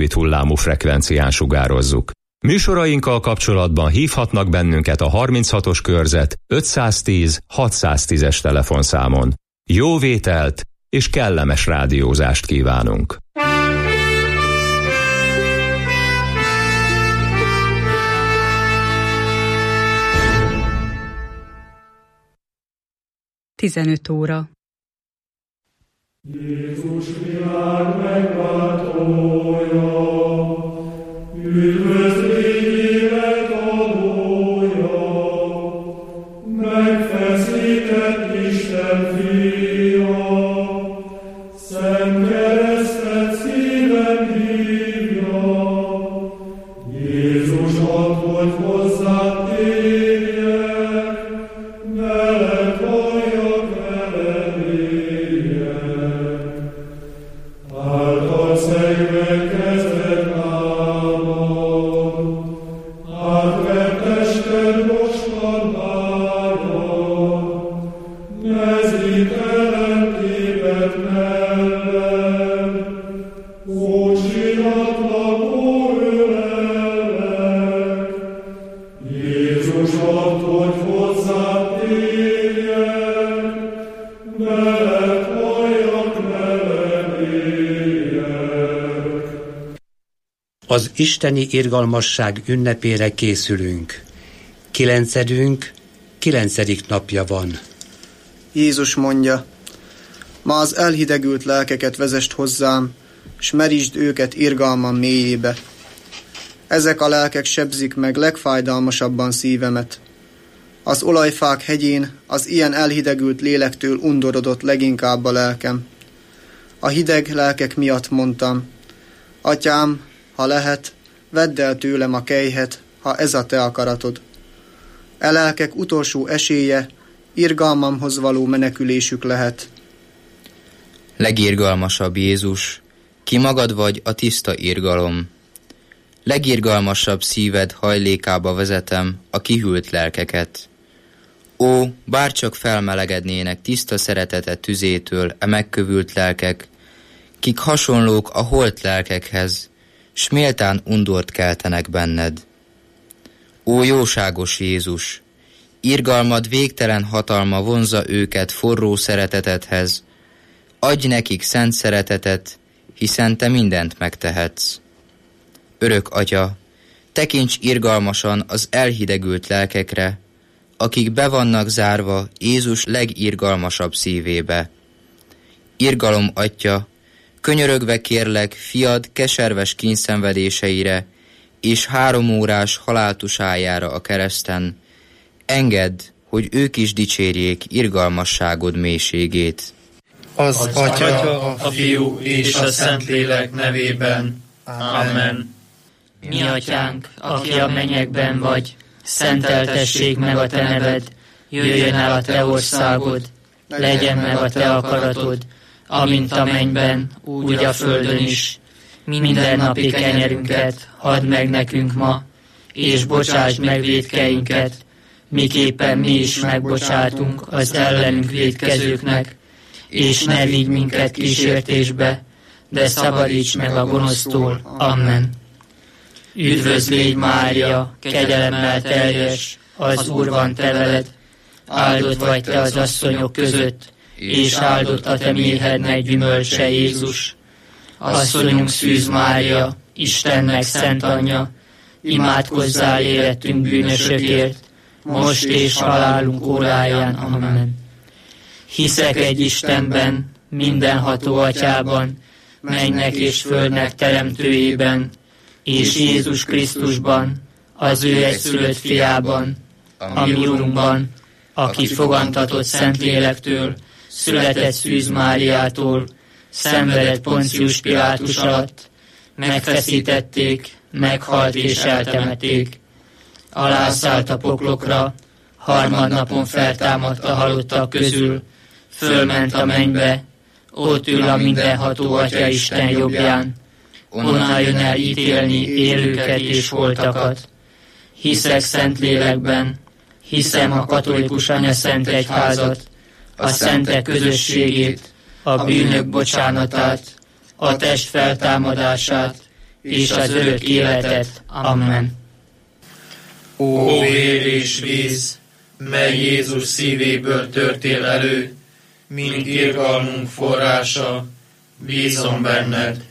rövid hullámú frekvencián sugározzuk. Műsorainkkal kapcsolatban hívhatnak bennünket a 36-os körzet 510 610-es telefonszámon. Jó vételt és kellemes rádiózást kívánunk! Tizenöt óra. Jézus világ megváltója, üdvözli élet adója, megfeszített Isten fia, szent keresztet szíven hívja. Jézus ad, hogy hozzád térjek, veled halljak, veled éljek. Által szegve kezdett lábad, átvett tested mostan bájad, mezítelen téped mellem, ó csillatlak, ó ölellek. Jézus add, hogy hozzád térjek, veled halljak, veled éljek. Az isteni irgalmasság ünnepére készülünk. Kilencedik napja van. Jézus mondja, ma az elhidegült lelkeket vezest hozzám, s merítsd őket irgalmam mélyébe. Ezek a lelkek sebzik meg legfájdalmasabban szívemet. Az olajfák hegyén az ilyen elhidegült lélektől undorodott leginkább a lelkem. A hideg lelkek miatt mondtam, Atyám, ha lehet, vedd el tőlem a kelyhet, ha ez a te akaratod. E lelkek utolsó esélye, irgalmamhoz való menekülésük lehet. Legirgalmasabb Jézus, ki magad vagy a tiszta irgalom. Legirgalmasabb szíved hajlékába vezetem a kihűlt lelkeket. Ó, bárcsak felmelegednének tiszta szeretetet tüzétől e megkövült lelkek, kik hasonlók a holt lelkekhez, s méltán undort keltenek benned. Ó, jóságos Jézus, irgalmad végtelen hatalma vonzza őket forró szeretetedhez, adj nekik szent szeretetet, hiszen te mindent megtehetsz. Örök Atya, tekints irgalmasan az elhidegült lelkekre, akik be vannak zárva Jézus legirgalmasabb szívébe. Irgalom Atya, könyörögve kérlek fiad keserves kínszenvedéseire és 3 órás haláltusájára a kereszten, engedd, hogy ők is dicsérjék irgalmasságod mélységét. Az Atya, a Fiú és a Szentlélek nevében. Amen. Mi Atyánk, aki a mennyekben vagy, szenteltessék meg a te neved, jöjjön el a te országod, legyen meg a te akaratod, amint a mennyben, úgy a földön is. Mindennapi kenyerünket add meg nekünk ma, és bocsásd meg vétkeinket, miképpen mi is megbocsátunk az ellenünk vétkezőknek, és ne vigy minket kísértésbe, de szabadíts meg a gonosztól. Amen. Üdvözl légy Mária, kegyelemmel teljes, az Úr van te veled, áldott vagy te az asszonyok között, és áldott a te méhednek gyümölcse Jézus. Asszonyunk Szűz Mária, Istennek szent anyja, imádkozzál életünk bűnösökért, most és halálunk óráján. Amen. Hiszek egy Istenben, mindenható Atyában, mennynek és földnek teremtőjében, és Jézus Krisztusban, az ő egyszülött fiában, a mi Urunkban, aki fogantatott Szentlélektől, született Szűz Máriától, szenvedett Poncius Pilátus alatt, megfeszítették, meghalt és eltemették. Alászállt a poklokra, harmadnapon feltámadt a halottak közül, fölment a mennybe, ott ül a mindenható Atya Isten jobbján, onnan jön el ítélni élőket és holtakat. Hiszek Szentlélekben, hiszem a katolikus anyaszent egyházat, a szentek közösségét, a bűnök bocsánatát, a test feltámadását és az örök életet. Amen. Ó vér és víz, mely Jézus szívéből törtél elő, mint irgalmunk forrása, bízom benned.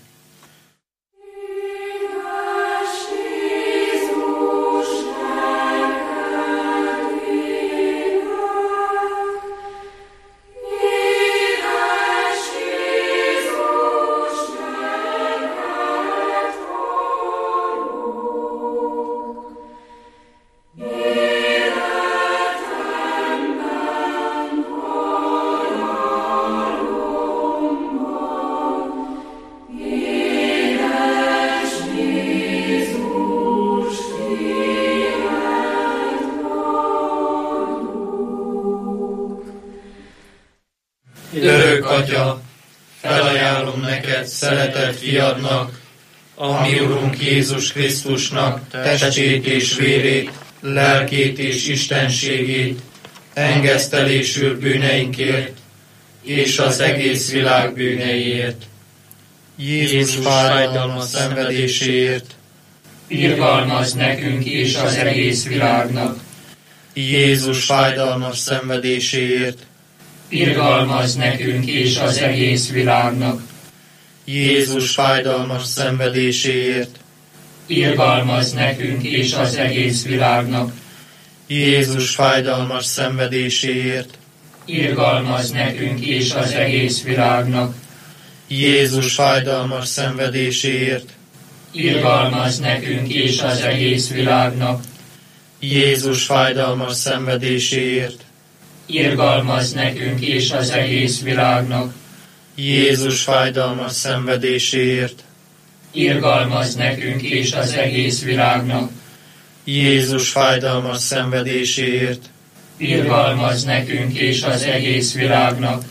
Örök Atya, felajánlom neked szeretett fiadnak, a mi Urunk Jézus Krisztusnak testét és vérét, lelkét és istenségét, engesztelésül bűneinkért, és az egész világ bűneiért. Jézus fájdalmas szenvedéséért, Irgalmazz nekünk és az egész világnak. Jézus fájdalmas szenvedéséért, Irgalmazz nekünk és az egész világnak. Jézus fájdalmas szenvedéséért, Irgalmazz nekünk és az egész világnak. Jézus fájdalmas szenvedéséért, Irgalmazz nekünk és az egész világnak. Jézus fájdalmas szenvedéséért, Irgalmazz nekünk és az egész világnak. Jézus fájdalmas szenvedéséért, Irgalmazz nekünk és az egész világnak. Jézus fájdalmas szenvedéséért, Irgalmazz nekünk és az egész világnak. Jézus fájdalmas szenvedéséért, Irgalmazz nekünk és az egész világnak.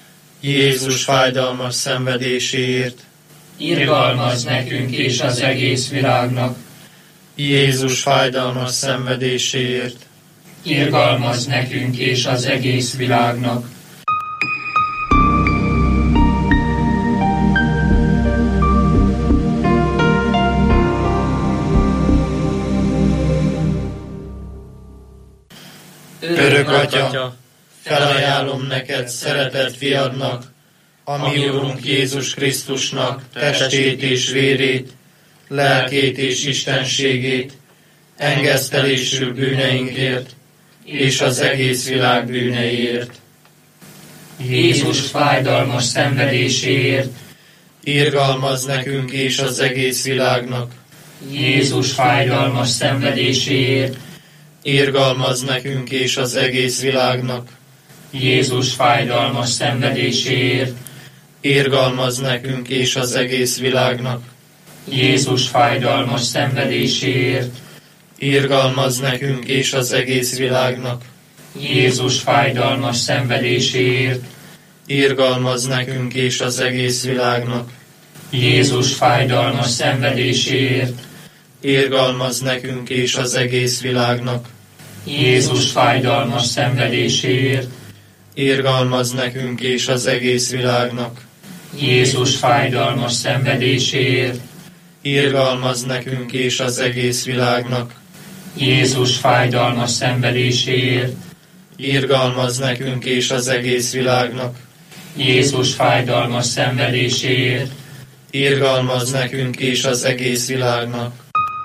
Jézus fájdalmas szenvedéséért, Irgalmazz nekünk és az egész világnak. Jézus fájdalmas szenvedéséért, Irgalmazz nekünk és az egész világnak. Örök Atya, felajánlom neked szeretett fiadnak, a mi Urunk Jézus Krisztusnak testét és vérét, lelkét és istenségét, engesztelésül bűneinkért, és az egész világ bűneiért. Jézus fájdalmas szenvedéséért, Irgalmazz nekünk és az egész világnak. Jézus fájdalmas szenvedéséért, Irgalmazz nekünk és az egész világnak. Jézus fájdalmas szenvedéséért, Irgalmazz nekünk és az egész világnak. Jézus fájdalmas szenvedéséért, Irgalmazz nekünk és az egész világnak. Jézus fájdalmas szenvedéséért, Irgalmazz nekünk és az egész világnak. Jézus fájdalmas szenvedéséért, Irgalmazz nekünk és az egész világnak. Jézus fájdalmas szenvedéséért, Irgalmazz nekünk és az egész világnak. Jézus fájdalmas szenvedéséért, Irgalmazz nekünk és az egész világnak. Jézus fájdalmas szenvedéséért, Irgalmazz nekünk és az egész világnak. Jézus fájdalmas szenvedéséért, Irgalmazz nekünk és az egész világnak.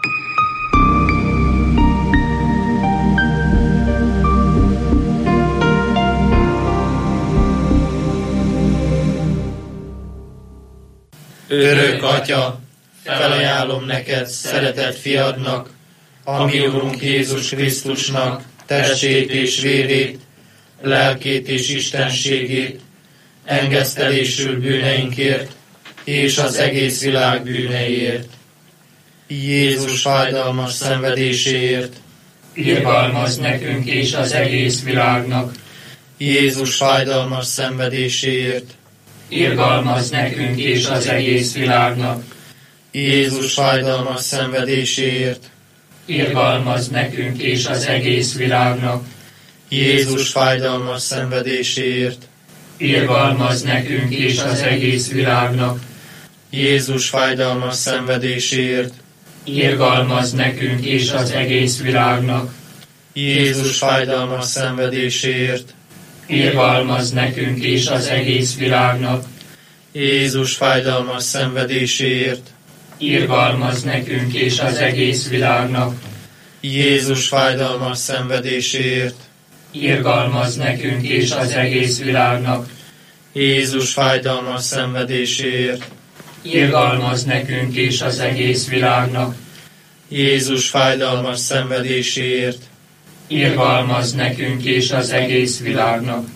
Örök Atya, felajánlom neked szeretett fiadnak, a mi Urunk Jézus Krisztusnak testét és vérét, lelkét és istenségét, engesztelésül bűneinkért, és az egész világ bűneiért. Jézus fájdalmas szenvedéséért, irgalmazz nekünk és az egész világnak. Jézus fájdalmas szenvedéséért, Irgalmazz nekünk és az egész világnak. Jézus fájdalmas szenvedéséért, Irgalmazz nekünk és az egész világnak. Jézus fájdalmas szenvedéséért, Irgalmazz nekünk és az egész világnak. Jézus fájdalmas szenvedéséért, irgalmazz nekünk és az egész világnak. Jézus fájdalmas szenvedéséért, Irgalmazz nekünk és az egész világnak. Jézus fájdalmas szenvedéséért, Irgalmazz nekünk és az egész világnak. Jézus fájdalmas szenvedéséért, Irgalmazz nekünk és az egész világnak. Jézus fájdalmas szenvedéséért, Irgalmazz nekünk és az egész világnak. Jézus fájdalmas szenvedéséért, Irgalmazz nekünk és az egész világnak.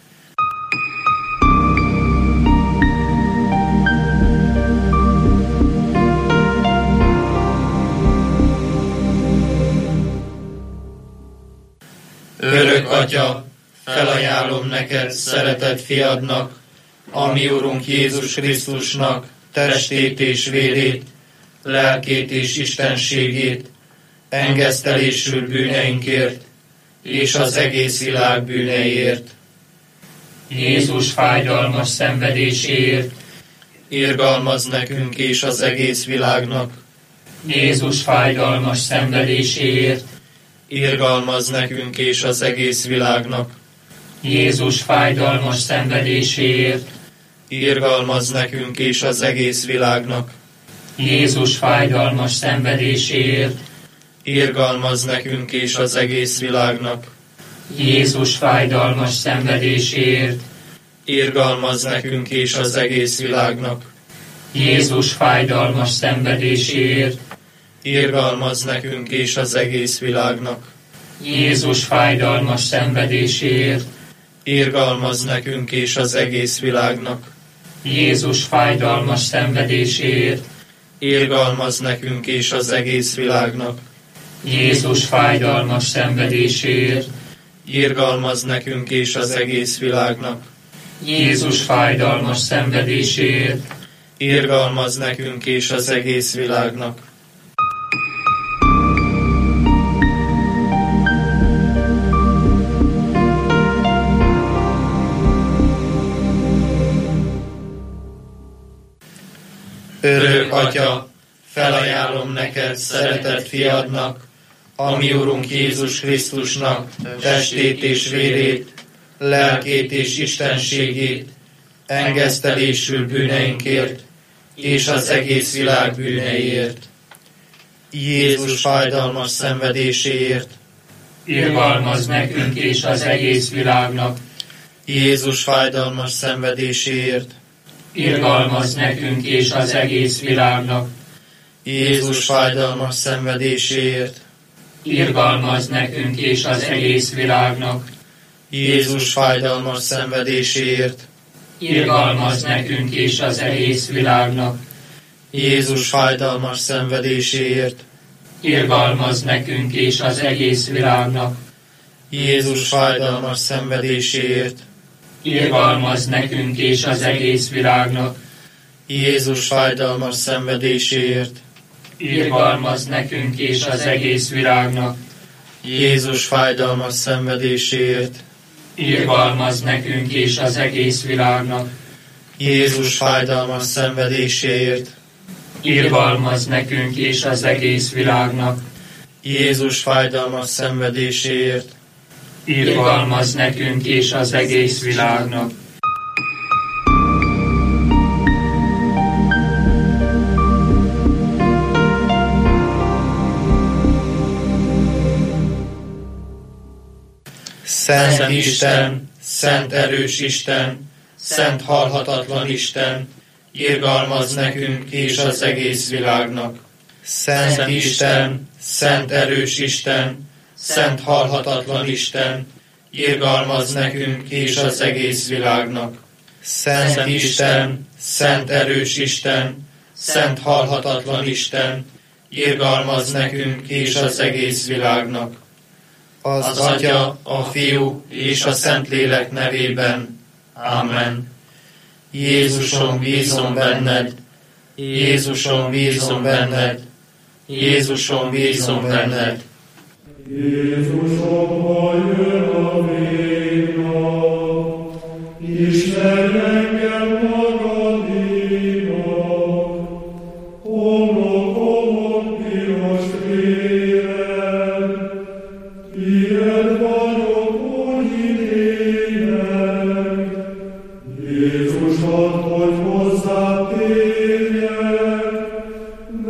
Örök Atya, felajánlom neked szeretett fiadnak, a mi Urunk Jézus Krisztusnak testét és vérét, lelkét és istenségét, engesztelésül bűneinkért, és az egész világ bűneiért. Jézus fájdalmas szenvedéséért, Irgalmazz nekünk és az egész világnak. Jézus fájdalmas szenvedéséért, Irgalmazz nekünk és az egész világnak. Jézus fájdalmas szenvedéséért, Irgalmazz nekünk és az egész világnak. Jézus fájdalmas szenvedéséért, Irgalmazz nekünk és az egész világnak. Jézus fájdalmas szenvedéséért, Irgalmazz nekünk és az egész világnak. Jézus fájdalmas szenvedéséért, Irgalmazz nekünk és az egész világnak. Jézus fájdalmas szenvedéséért, Irgalmazz nekünk és az egész világnak. Jézus fájdalmas szenvedéséért, Irgalmazz nekünk és az egész világnak. Jézus fájdalmas szenvedéséért, Irgalmazz nekünk és az egész világnak. Jézus fájdalmas szenvedéséért, Irgalmazz nekünk és az egész világnak. Örök Atya, felajánlom neked szeretett fiadnak, a mi Urunk Jézus Krisztusnak testét és vérét, lelkét és istenségét, engesztelésül bűneinkért, és az egész világ bűneiért. Jézus fájdalmas szenvedéséért, irgalmazz nekünk és az egész világnak. Jézus fájdalmas szenvedéséért, Irgalmazz nekünk és az egész világnak. Jézus fájdalmas szenvedéséért, Irgalmazz nekünk és az egész világnak. Jézus fájdalmas szenvedéséért, Irgalmazz nekünk és az egész világnak. Jézus fájdalmas szenvedéséért, Irgalmazz nekünk és az egész világnak. Jézus fájdalmas szenvedéséért, Irgalmazz nekünk és az egész világnak. Jézus fájdalmas szenvedéséért, Irgalmazz nekünk és az egész világnak. Jézus fájdalmas szenvedéséért, Irgalmazz nekünk és az egész világnak. Jézus fájdalmas szenvedéséért, Irgalmazz nekünk és az egész világnak. Jézus fájdalmas szenvedéséért, Irgalmazz nekünk és az egész világnak. Szent Isten, szent erős Isten, szent halhatatlan Isten, irgalmazz nekünk és az egész világnak. Szent Isten, szent erős Isten, szent halhatatlan Isten, irgalmazz nekünk és az egész világnak. Szent Isten, szent erős Isten, szent halhatatlan Isten, irgalmazz nekünk és az egész világnak. Az Atya, a Fiú és a Szentlélek nevében. Amen. Jézusom, bízom benned, Jézusom, bízom benned, Jézusom, bízom benned. Jézusom, ha jön a végnap, ismerj engem magadénak,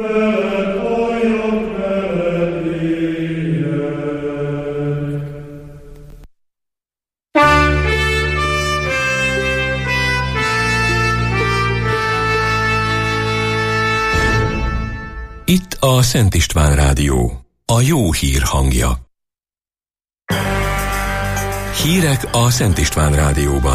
veled halljak, veled éljek. Itt a Szent István Rádió, a jó hír hangja. Hírek a Szent István Rádióban.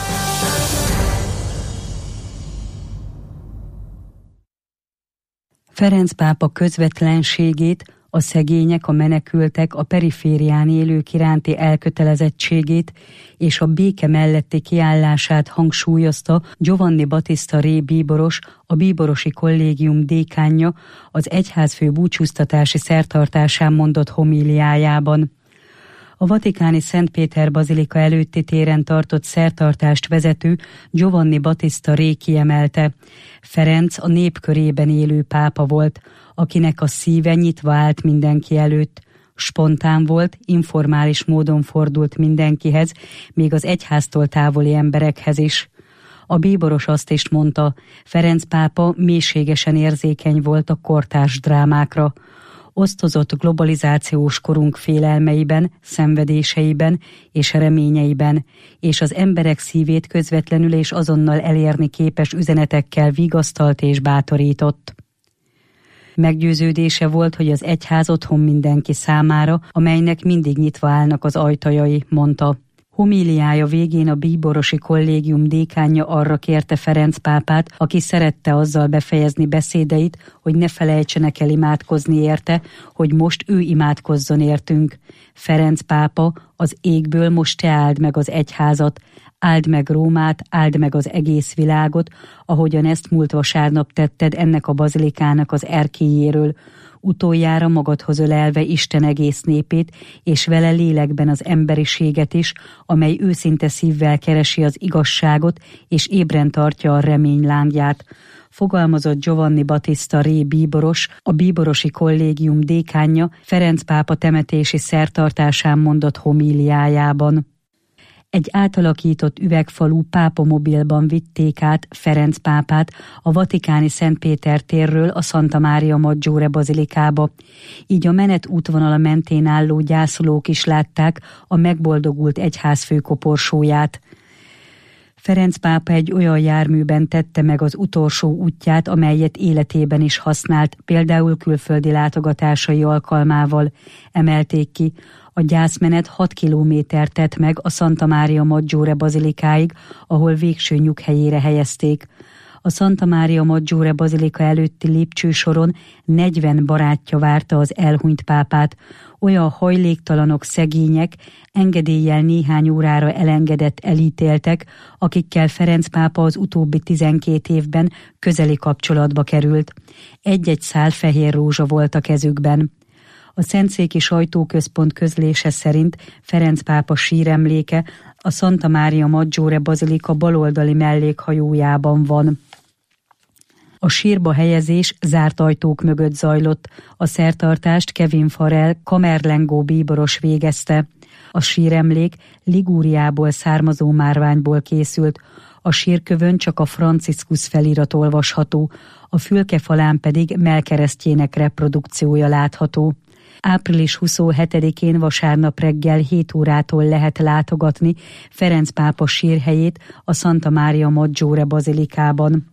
Ferenc pápa közvetlenségét, a szegények, a menekültek, a periférián élők iránti elkötelezettségét és a béke melletti kiállását hangsúlyozta Giovanni Battista Re bíboros, a bíborosi kollégium dékánja az egyházfő búcsúztatási szertartásán mondott homíliájában. A vatikáni Szent Péter bazilika előtti téren tartott szertartást vezető Giovanni Battista Re kiemelte: Ferenc a nép körében élő pápa volt, akinek a szíve nyitva állt mindenki előtt. Spontán volt, informális módon fordult mindenkihez, még az egyháztól távoli emberekhez is. A bíboros azt is mondta, Ferenc pápa mélységesen érzékeny volt a kortárs drámákra. Osztozott globalizációs korunk félelmeiben, szenvedéseiben és reményeiben, és az emberek szívét közvetlenül és azonnal elérni képes üzenetekkel vigasztalt és bátorított. Meggyőződése volt, hogy az egyház otthon mindenki számára, amelynek mindig nyitva állnak az ajtajai, mondta. Homíliája végén a bíborosi kollégium dékánja arra kérte Ferenc pápát, aki szerette azzal befejezni beszédeit, hogy ne felejtsenek el imádkozni érte, hogy most ő imádkozzon értünk. Ferenc pápa, az égből most te áld meg az egyházat, áld meg Rómát, áld meg az egész világot, ahogyan ezt múlt vasárnap tetted ennek a bazilikának az erkélyéről, utoljára magadhoz ölelve Isten egész népét, és vele lélekben az emberiséget is, amely őszinte szívvel keresi az igazságot, és ébren tartja a remény lángját, fogalmazott Giovanni Battista Re bíboros, a bíborosi kollégium dékánja Ferenc pápa temetési szertartásán mondott homíliájában. Egy átalakított üvegfalú pápamobilban vitték át Ferenc pápát a vatikáni Szent Péter térről a Santa Maria Maggiore bazilikába. Így a menet útvonala mentén álló gyászolók is látták a megboldogult egyházfő koporsóját. Ferenc pápa egy olyan járműben tette meg az utolsó útját, amelyet életében is használt, például külföldi látogatásai alkalmával, emelték ki. A gyászmenet 6 kilométert tett meg a Santa Maria Maggiore bazilikáig, ahol végső nyughelyére helyezték. A Santa Maria Maggiore bazilika előtti lépcsősoron 40 barátja várta az elhunyt pápát. Olyan hajléktalanok, szegények, engedéllyel néhány órára elengedett elítéltek, akikkel Ferenc pápa az utóbbi 12 évben közeli kapcsolatba került. Egy-egy szál fehér rózsa volt a kezükben. A Szentszéki Sajtóközpont közlése szerint Ferenc pápa síremléke a Santa Maria Maggiore bazilika baloldali mellékhajójában van. A sírba helyezés zárt ajtók mögött zajlott, a szertartást Kevin Farrell kamerlengó bíboros végezte. A síremlék Ligúriából származó márványból készült, a sírkövön csak a Franciscus felirat olvasható, a fülkefalán pedig Melkeresztjének reprodukciója látható. Április 27-én vasárnap reggel 7 órától lehet látogatni Ferenc pápa sírhelyét a Santa Maria Maggiore bazilikában.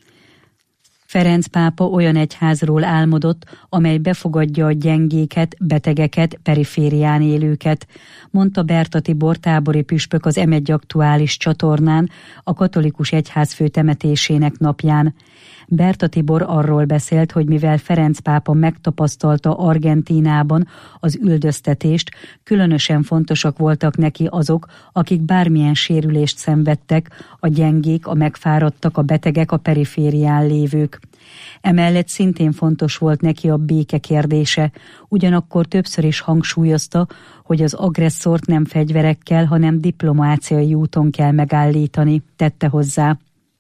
Ferenc pápa olyan egyházról álmodott, amely befogadja a gyengéket, betegeket, periférián élőket, mondta Berta Tibor tábori püspök az M1 aktuális csatornán a katolikus egyházfő temetésének napján. Berta Tibor arról beszélt, hogy mivel Ferenc pápa megtapasztalta Argentínában az üldöztetést, különösen fontosak voltak neki azok, akik bármilyen sérülést szenvedtek, a gyengék, a megfáradtak, a betegek, a periférián lévők. Emellett szintén fontos volt neki a béke kérdése, ugyanakkor többször is hangsúlyozta, hogy az agresszort nem fegyverekkel, hanem diplomáciai úton kell megállítani, tette hozzá.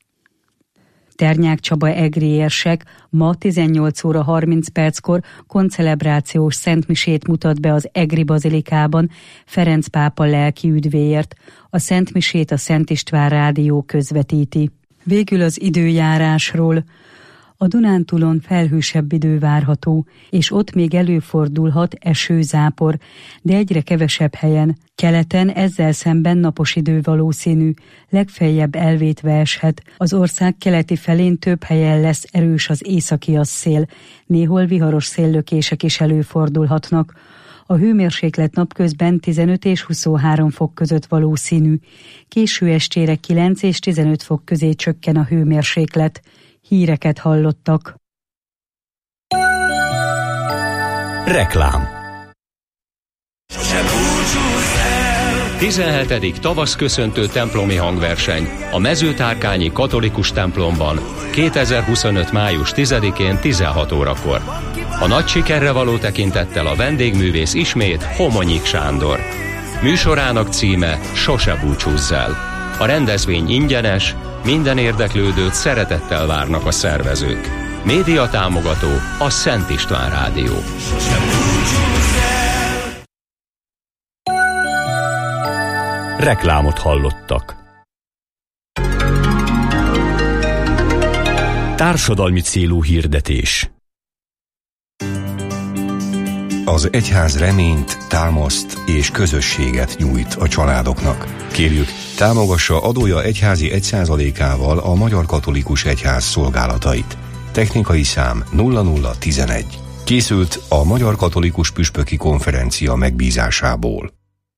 Ternyák Csaba egri érsek ma 18 óra 30 perckor koncelebrációs szentmisét mutat be az Egri bazilikában Ferenc pápa lelki üdvéért. A szentmisét a Szent István Rádió közvetíti. Végül az időjárásról. A Dunántúlon felhősebb idő várható, és ott még előfordulhat eső-zápor, de egyre kevesebb helyen. Keleten ezzel szemben napos idő valószínű, legfeljebb elvétve eshet. Az ország keleti felén több helyen lesz erős az északias szél, néhol viharos széllökések is előfordulhatnak. A hőmérséklet napközben 15 és 23 fok között valószínű. Késő estére 9 és 15 fok közé csökken a hőmérséklet. Híreket hallottak. Reklám. 17. tavaszköszöntő templomi hangverseny a Mezőtárkányi katolikus templomban 2025. május 10-én 16 órakor. A nagy sikerre való tekintettel a vendégművész ismét Homonyik Sándor. Műsorának címe Sose búcsúzz el. A rendezvény ingyenes, minden érdeklődőt szeretettel várnak a szervezők. Média támogató a Szent István Rádió. Reklámot hallottak. Társadalmi célú hirdetés. Az egyház reményt, támaszt és közösséget nyújt a családoknak. Kérjük, támogassa adója egyházi 1%-ával a Magyar Katolikus Egyház szolgálatait. Technikai szám 0011. Készült a Magyar Katolikus Püspöki Konferencia megbízásából.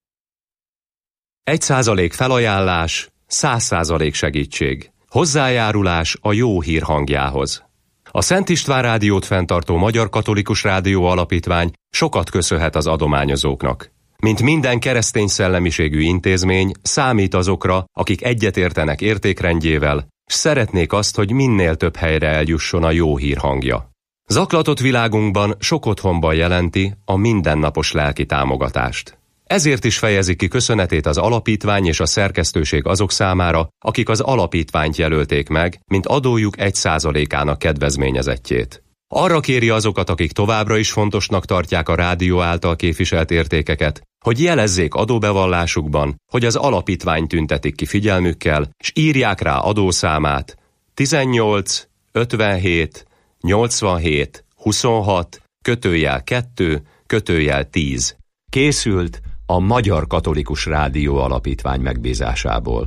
1% felajánlás, 100% segítség. Hozzájárulás a jó hír hangjához. A Szent István Rádiót fenntartó Magyar Katolikus Rádió Alapítvány sokat köszönhet az adományozóknak. Mint minden keresztény szellemiségű intézmény, számít azokra, akik egyetértenek értékrendjével, s szeretnék azt, hogy minél több helyre eljusson a jó hír hangja. Zaklatott világunkban sok otthonban jelenti a mindennapos lelki támogatást. Ezért is fejezi ki köszönetét az alapítvány és a szerkesztőség azok számára, akik az alapítványt jelölték meg, mint adójuk 1%-ának kedvezményezettjét. Arra kéri azokat, akik továbbra is fontosnak tartják a rádió által képviselt értékeket, hogy jelezzék adóbevallásukban, hogy az alapítvány tüntetik ki figyelmükkel, s írják rá adószámát 18 57 87 26 /2 /10. Készült a Magyar Katolikus Rádió Alapítvány megbízásából.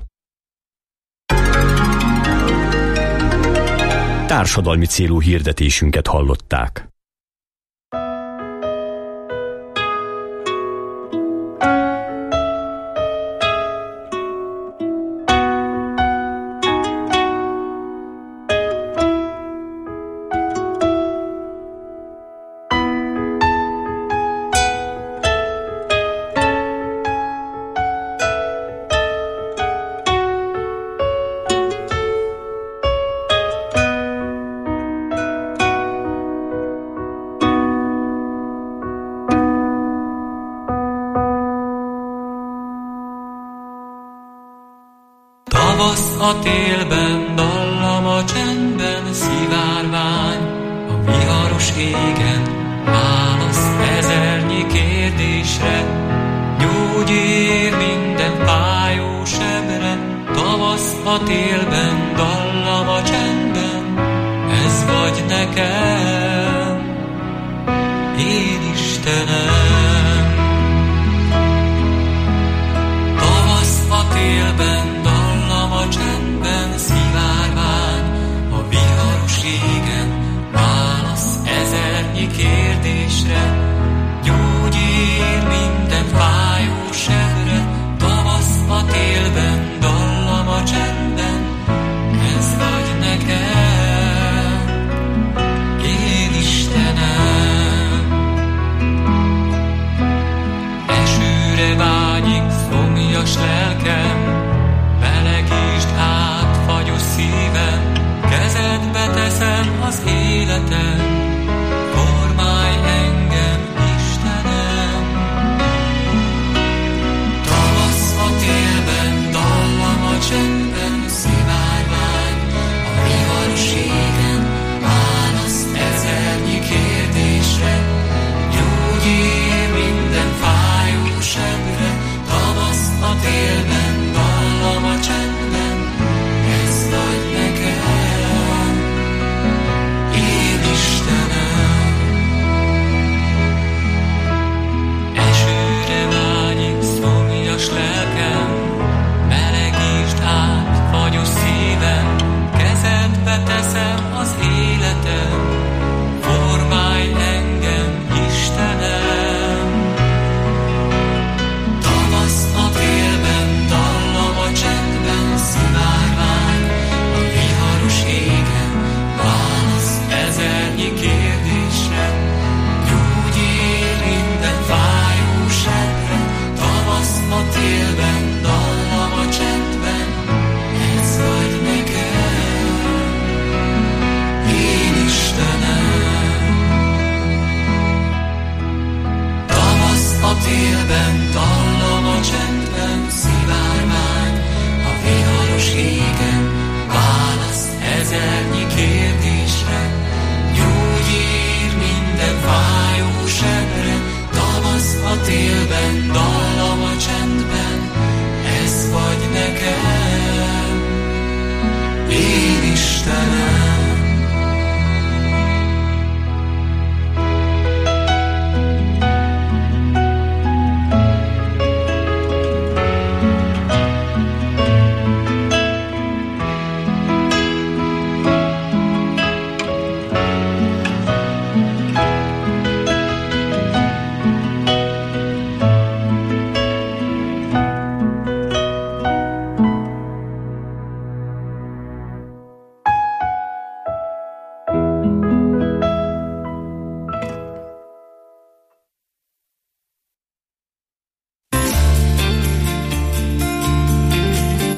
Társadalmi célú hirdetésünket hallották. A télben, dallam a csendben, szivárvány a viharos égen, válasz ezernyi kérdésre, gyógyír minden fájó sebre. Tavasz a télben, dallam a csendben, ez vagy nekem, én Istenem. Tavasz a télben, a csendben, szivárvány a viharos égen, válasz ezernyi kérdésre, gyógyír minden fájó sebre. Tavasz a télben, dallam a csendben, ez vagy nekem, én Istenem. Esőre vágyik szomjas lelkem, melegítsd át fagyos szívem, kezedbe teszem az életem, formálj engem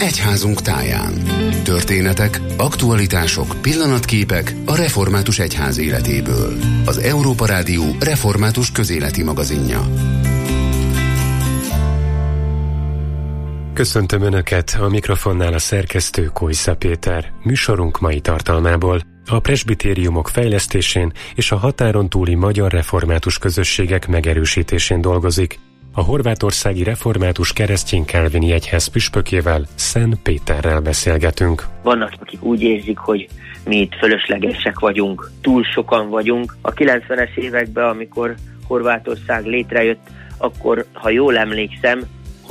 egyházunk táján. Történetek, aktualitások, pillanatképek a református egyház életéből. Az Európa Rádió református közéleti magazinja. Köszöntöm Önöket, a mikrofonnál a szerkesztő Kojsza Péter. Műsorunk mai tartalmából a presbitériumok fejlesztésén és a határon túli magyar református közösségek megerősítésén dolgozik. A horvátországi református keresztény kálvini egyház püspökével, Szent Péterrel beszélgetünk. Vannak, akik úgy érzik, hogy mi itt fölöslegesek vagyunk, túl sokan vagyunk. A 90-es években, amikor Horvátország létrejött, akkor, ha jól emlékszem,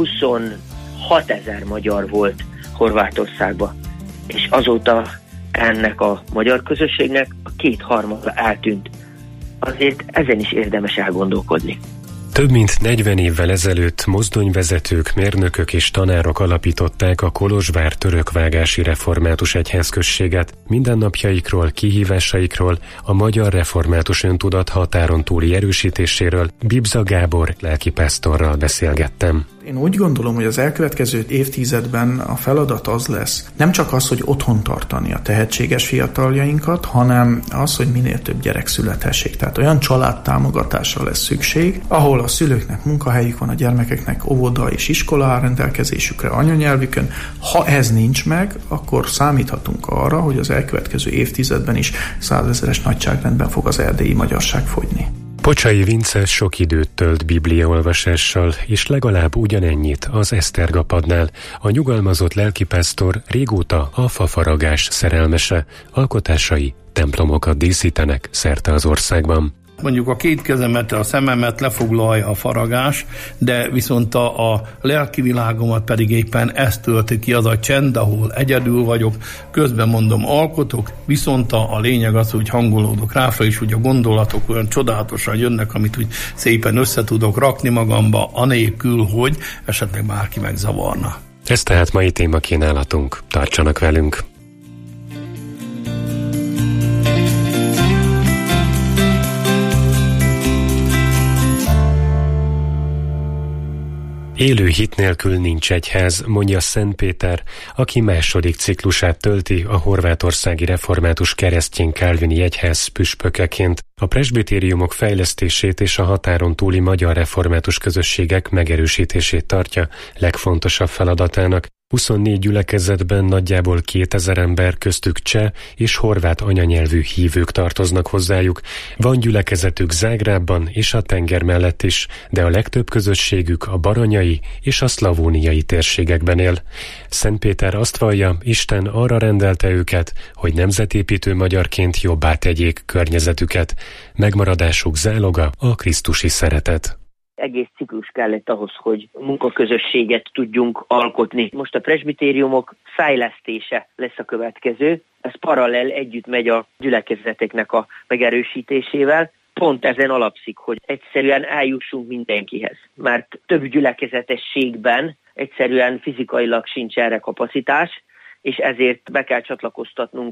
26 000 magyar volt Horvátországban. És azóta ennek a magyar közösségnek a 2/3 eltűnt. Azért ezen is érdemes elgondolkodni. Több mint 40 évvel ezelőtt mozdonyvezetők, mérnökök és tanárok alapították a Kolozsvár törökvágási református egyházközséget. Mindennapjaikról, kihívásaikról, a magyar református öntudat határon túli erősítéséről Bibza Gábor lelkipásztorral beszélgettem. Én úgy gondolom, hogy az elkövetkező évtizedben a feladat az lesz, nem csak az, hogy otthon tartani a tehetséges fiataljainkat, hanem az, hogy minél több gyerek születhessék. Tehát olyan családtámogatásra lesz szükség, ahol a szülőknek munkahelyük van, a gyermekeknek óvoda és iskola áll rendelkezésükre anyanyelvükön. Ha ez nincs meg, akkor számíthatunk arra, hogy az elkövetkező évtizedben is 100 000-es nagyságrendben fog az erdélyi magyarság fogyni. Pocsai Vince sok időt tölt bibliaolvasással, és legalább ugyanennyit az Esztergapadnál. A nyugalmazott lelkipásztor régóta a fafaragás szerelmese, alkotásai templomokat díszítenek szerte az országban. Mondjuk a 2 kezemet, a szememet lefoglalja a faragás, de viszont a lelki világomat pedig éppen ezt tölti ki, az a csend, ahol egyedül vagyok, közben mondom alkotok, viszont a lényeg az, hogy hangolódok ráfra, és hogy a gondolatok olyan csodálatosan jönnek, amit úgy szépen össze tudok rakni magamba, anélkül, hogy esetleg bárki megzavarna. Ez tehát mai témakínálatunk. Tartsanak velünk! Élő hit nélkül nincs egyház, mondja Szent Péter, aki második ciklusát tölti a horvátországi református keresztény kálvini egyház püspökeként. A presbitériumok fejlesztését és a határon túli magyar református közösségek megerősítését tartja legfontosabb feladatának. 24 gyülekezetben nagyjából 2000 ember, köztük cseh és horvát anyanyelvű hívők tartoznak hozzájuk. Van gyülekezetük Zágrábban és a tenger mellett is, de a legtöbb közösségük a baranyai és a szlavóniai térségekben él. Szent Péter azt vallja, Isten arra rendelte őket, hogy nemzetépítő magyarként jobbá tegyék környezetüket. Megmaradásuk záloga a krisztusi szeretet. Egész ciklus kellett ahhoz, hogy munkaközösséget tudjunk alkotni. Most a presbitériumok fejlesztése lesz a következő. Ez paralel együtt megy a gyülekezeteknek a megerősítésével. Pont ezen alapszik, hogy egyszerűen eljussunk mindenkihez. Mert több gyülekezetességben egyszerűen fizikailag sincs erre kapacitás, és ezért be kell csatlakoztatnunk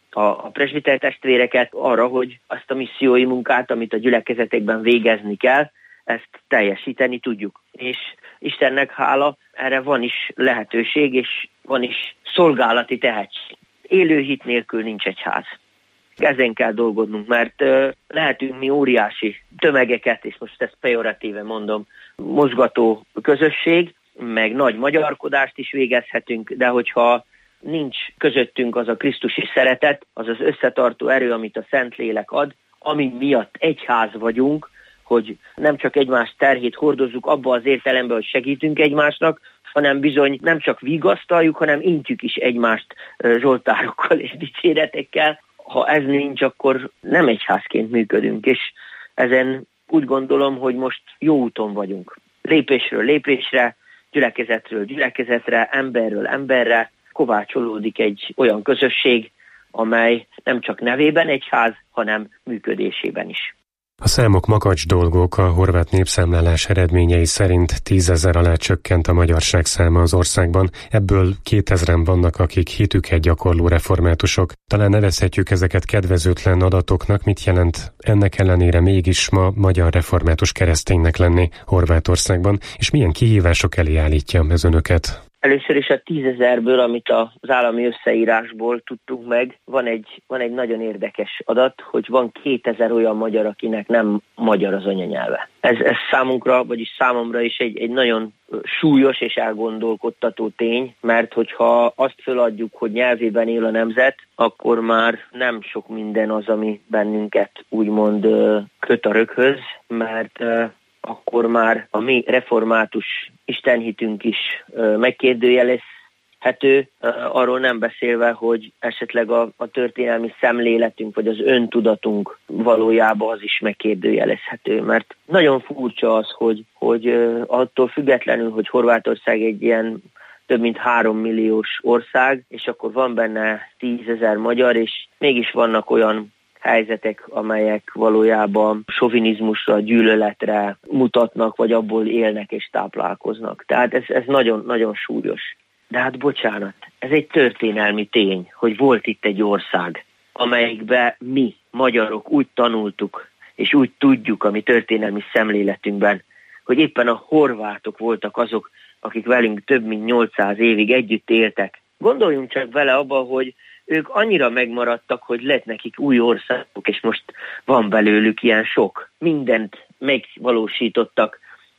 a presbiter testvéreket arra, hogy azt a missziói munkát, amit a gyülekezetekben végezni kell, ezt teljesíteni tudjuk. És Istennek hála, erre van is lehetőség, és van is szolgálati tehetség. Élő hit nélkül nincs egyház. Ezen kell dolgodnunk, mert lehetünk mi óriási tömegeket, és most ezt pejoratíve mondom, mozgató közösség, meg nagy magyarkodást is végezhetünk, de hogyha nincs közöttünk az a krisztusi szeretet, az az összetartó erő, amit a Szentlélek ad, ami miatt egyház vagyunk, hogy nem csak egymás terhét hordozzuk abba az értelemben, hogy segítünk egymásnak, hanem bizony nem csak vigasztaljuk, hanem intjük is egymást zsoltárokkal és dicséretekkel. Ha ez nincs, akkor nem egyházként működünk, és ezen úgy gondolom, hogy most jó úton vagyunk. Lépésről lépésre, gyülekezetről gyülekezetre, emberről emberre kovácsolódik egy olyan közösség, amely nem csak nevében egyház, hanem működésében is. A számok makacs dolgok. A horvát népszámlálás eredményei szerint 10 000 alá csökkent a magyarság száma az országban, ebből 2000-en vannak, akik hitüket gyakorló reformátusok. Talán nevezhetjük ezeket kedvezőtlen adatoknak, mit jelent ennek ellenére mégis ma magyar református kereszténynek lenni Horvátországban, és milyen kihívások elé állítja ez önöket? Először is a 10 000-ből, amit az állami összeírásból tudtunk meg, van egy nagyon érdekes adat, hogy van 2000 olyan magyar, akinek nem magyar az anyanyelve. Ez számunkra, vagyis számomra is egy nagyon súlyos és elgondolkodtató tény, mert hogyha azt föladjuk, hogy nyelvében él a nemzet, akkor már nem sok minden az, ami bennünket úgymond köt a röghöz, mert akkor már a mi református istenhitünk is megkérdőjelezhető, arról nem beszélve, hogy esetleg a történelmi szemléletünk, vagy az öntudatunk valójában az is megkérdőjelezhető, mert nagyon furcsa az, hogy attól függetlenül, hogy Horvátország egy ilyen több mint 3 milliós ország, és akkor van benne 10 000 magyar, és mégis vannak olyan helyzetek, amelyek valójában sovinizmusra, gyűlöletre mutatnak, vagy abból élnek és táplálkoznak. Tehát ez nagyon-nagyon súlyos. De hát bocsánat, ez egy történelmi tény, hogy volt itt egy ország, amelyikben mi, magyarok úgy tanultuk, és úgy tudjuk a mi történelmi szemléletünkben, hogy éppen a horvátok voltak azok, akik velünk több mint 800 évig együtt éltek. Gondoljunk csak vele abba, hogy ők annyira megmaradtak, hogy lett nekik új országok, és most van belőlük ilyen sok. Mindent megvalósítottak,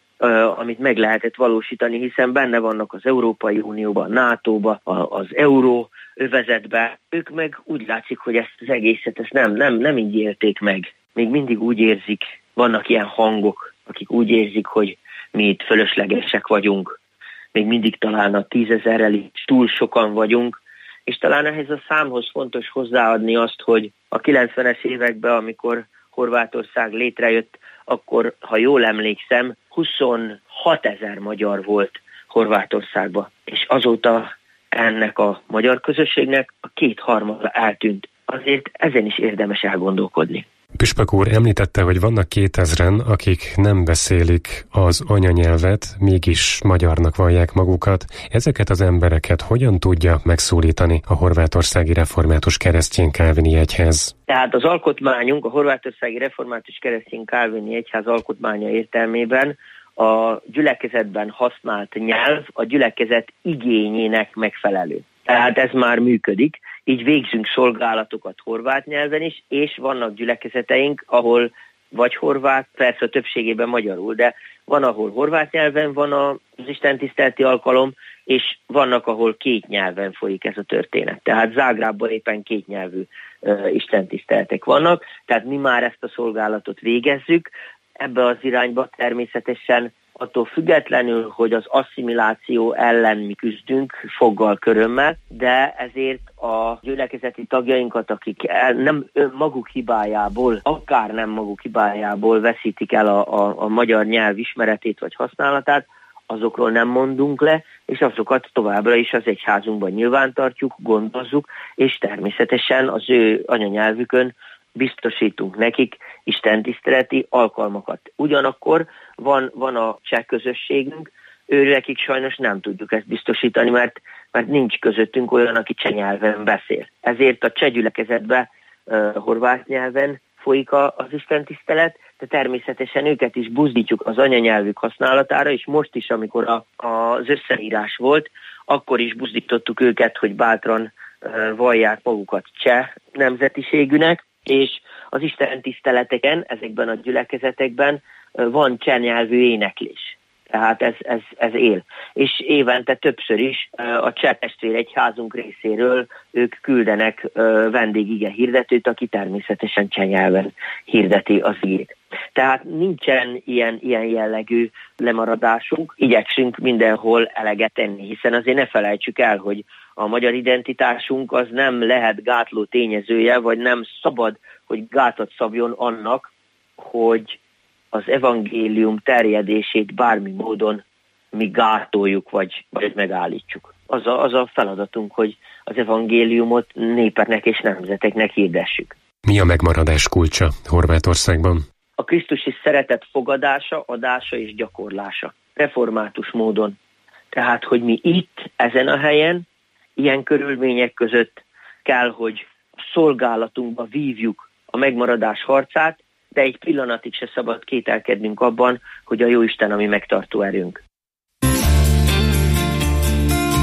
amit meg lehetett valósítani, hiszen benne vannak az Európai Unióban, NATO-ban, az euró övezetben. Ők meg úgy látszik, hogy ezt az egészet nem így élték meg. Még mindig úgy érzik, vannak ilyen hangok, akik úgy érzik, hogy mi itt fölöslegesek vagyunk. Még mindig talán a 10 000-rel is túl sokan vagyunk, és talán ehhez a számhoz fontos hozzáadni azt, hogy a 90-es években, amikor Horvátország létrejött, akkor, ha jól emlékszem, 26 000 magyar volt Horvátországban, és azóta ennek a magyar közösségnek a 2/3 eltűnt. Azért ezen is érdemes elgondolkodni. Püspök úr említette, hogy vannak 2000-en, akik nem beszélik az anyanyelvet, mégis magyarnak vallják magukat. Ezeket az embereket hogyan tudja megszólítani a horvátországi református keresztény kálvini egyház? Tehát az alkotmányunk, a horvátországi református keresztény kálvini egyház alkotmánya értelmében a gyülekezetben használt nyelv a gyülekezet igényének megfelelő. Tehát ez már működik. Így végzünk szolgálatokat horvát nyelven is, és vannak gyülekezeteink, ahol vagy horvát, persze a többségében magyarul, de van, ahol horvát nyelven van az istentiszteleti alkalom, és vannak, ahol 2 nyelven folyik ez a történet. Tehát Zágrábban éppen 2 nyelvű istentiszteletek vannak, tehát mi már ezt a szolgálatot végezzük. Ebbe az irányba természetesen attól függetlenül, hogy az asszimiláció ellen mi küzdünk foggal, körömmel, de ezért a gyülekezeti tagjainkat, akik nem maguk hibájából, akár nem maguk hibájából veszítik el a magyar nyelv ismeretét vagy használatát, azokról nem mondunk le, és azokat továbbra is az egyházunkban nyilvántartjuk, gondozzuk, és természetesen az ő anyanyelvükön biztosítunk nekik istentiszteleti alkalmakat. Ugyanakkor van a cseh közösségünk, őrekik sajnos nem tudjuk ezt biztosítani, mert nincs közöttünk olyan, aki cseh nyelven beszél. Ezért a cseh gyülekezetben horvát nyelven folyik az istentisztelet, de természetesen őket is buzdítjuk az anyanyelvük használatára, és most is, amikor az összeírás volt, akkor is buzdítottuk őket, hogy bátran vallják magukat cseh nemzetiségűnek, és az istentiszteleteken, ezekben a gyülekezetekben van cseh nyelvű éneklés. Tehát ez él. És évente többször is a cseh testvéregyházunk részéről ők küldenek vendégige hirdetőt, aki természetesen cseh nyelven hirdeti az igét. Tehát nincsen ilyen jellegű lemaradásunk, igyekszünk mindenhol eleget tenni, hiszen azért ne felejtsük el, hogy a magyar identitásunk az nem lehet gátló tényezője, vagy nem szabad, hogy gátat szabjon annak, hogy az evangélium terjedését bármi módon mi gátoljuk, vagy megállítsuk. Az a feladatunk, hogy az evangéliumot népeknek és nemzeteknek hirdessük. Mi a megmaradás kulcsa Horvátországban? A krisztusi szeretet fogadása, adása és gyakorlása. Református módon. Tehát, hogy mi itt, ezen a helyen, ilyen körülmények között kell, hogy a szolgálatunkba vívjuk a megmaradás harcát, de egy pillanatig se szabad kételkednünk abban, hogy a Jóisten a mi megtartó erőnk.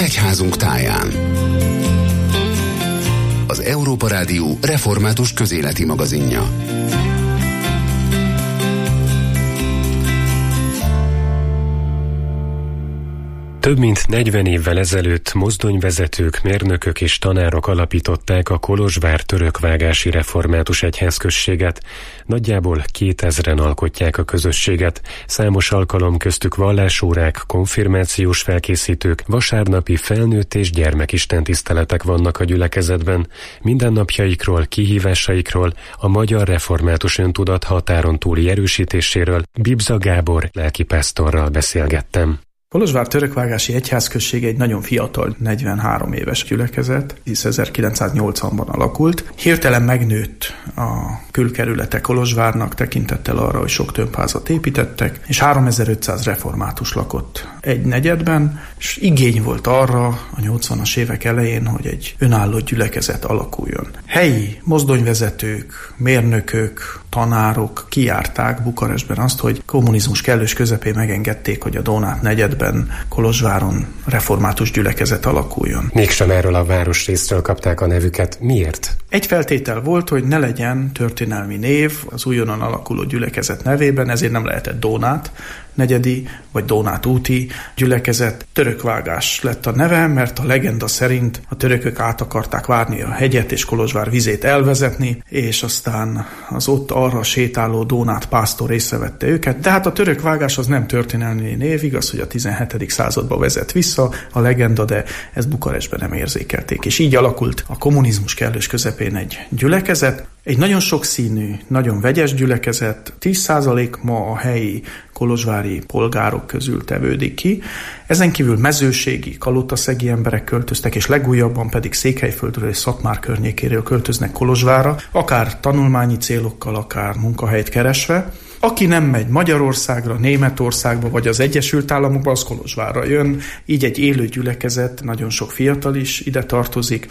egyházunk táján. Az Európa Rádió református közéleti magazinja. Több mint 40 évvel ezelőtt mozdonyvezetők, mérnökök és tanárok alapították a Kolozsvár törökvágási református egyházközséget. Nagyjából 2000-en alkotják a közösséget. Számos alkalom köztük vallásórák, konfirmációs felkészítők, vasárnapi felnőtt és gyermekistentiszteletek vannak a gyülekezetben. Mindennapjaikról, kihívásaikról, a magyar református öntudat határon túli erősítéséről Bibza Gábor lelkipásztorral beszélgettem. Kolozsvár törökvágási egyházközség egy nagyon fiatal, 43 éves gyülekezet, hisz 1980-ban alakult. Hirtelen megnőtt a külkerülete Kolozsvárnak, tekintettel arra, hogy sok tömbházat építettek, és 3500 református lakott egy negyedben, és igény volt arra a 80-as évek elején, hogy egy önálló gyülekezet alakuljon. Helyi mozdonyvezetők, mérnökök, tanárok kijárták Bukarestben azt, hogy kommunizmus kellős közepén megengedték, hogy a Dónát negyedben, Kolozsváron református gyülekezet alakuljon. Mégsem erről a városrészről kapták a nevüket. Miért? Egy feltétel volt, hogy ne legyen történelmi név az újonnan alakuló gyülekezet nevében, ezért nem lehetett Dónát negyedi vagy Dónát úti gyülekezet. Törökvágás lett a neve, mert a legenda szerint a törökök át akarták várni a hegyet és Kolozsvár vizét elvezetni, és aztán az ott arra sétáló Dónát pásztor észrevette őket. De hát a törökvágás az nem történelmi név, igaz, hogy a 17. századba vezet vissza a legenda, de ezt Bukarestben nem érzékelték. És így alakult a kommunizmus kellős közepén egy gyülekezet, egy nagyon sokszínű, nagyon vegyes gyülekezet, 10% ma a helyi kolozsvári polgárok közül tevődik ki. Ezen kívül mezőségi, kalotaszegi emberek költöztek, és legújabban pedig Székelyföldről és Szatmár környékéről költöznek Kolozsvárra, akár tanulmányi célokkal, akár munkahelyet keresve. Aki nem megy Magyarországra, Németországba vagy az Egyesült Államokba, az Kolozsvárra jön. Így egy élő gyülekezet, nagyon sok fiatal is ide tartozik.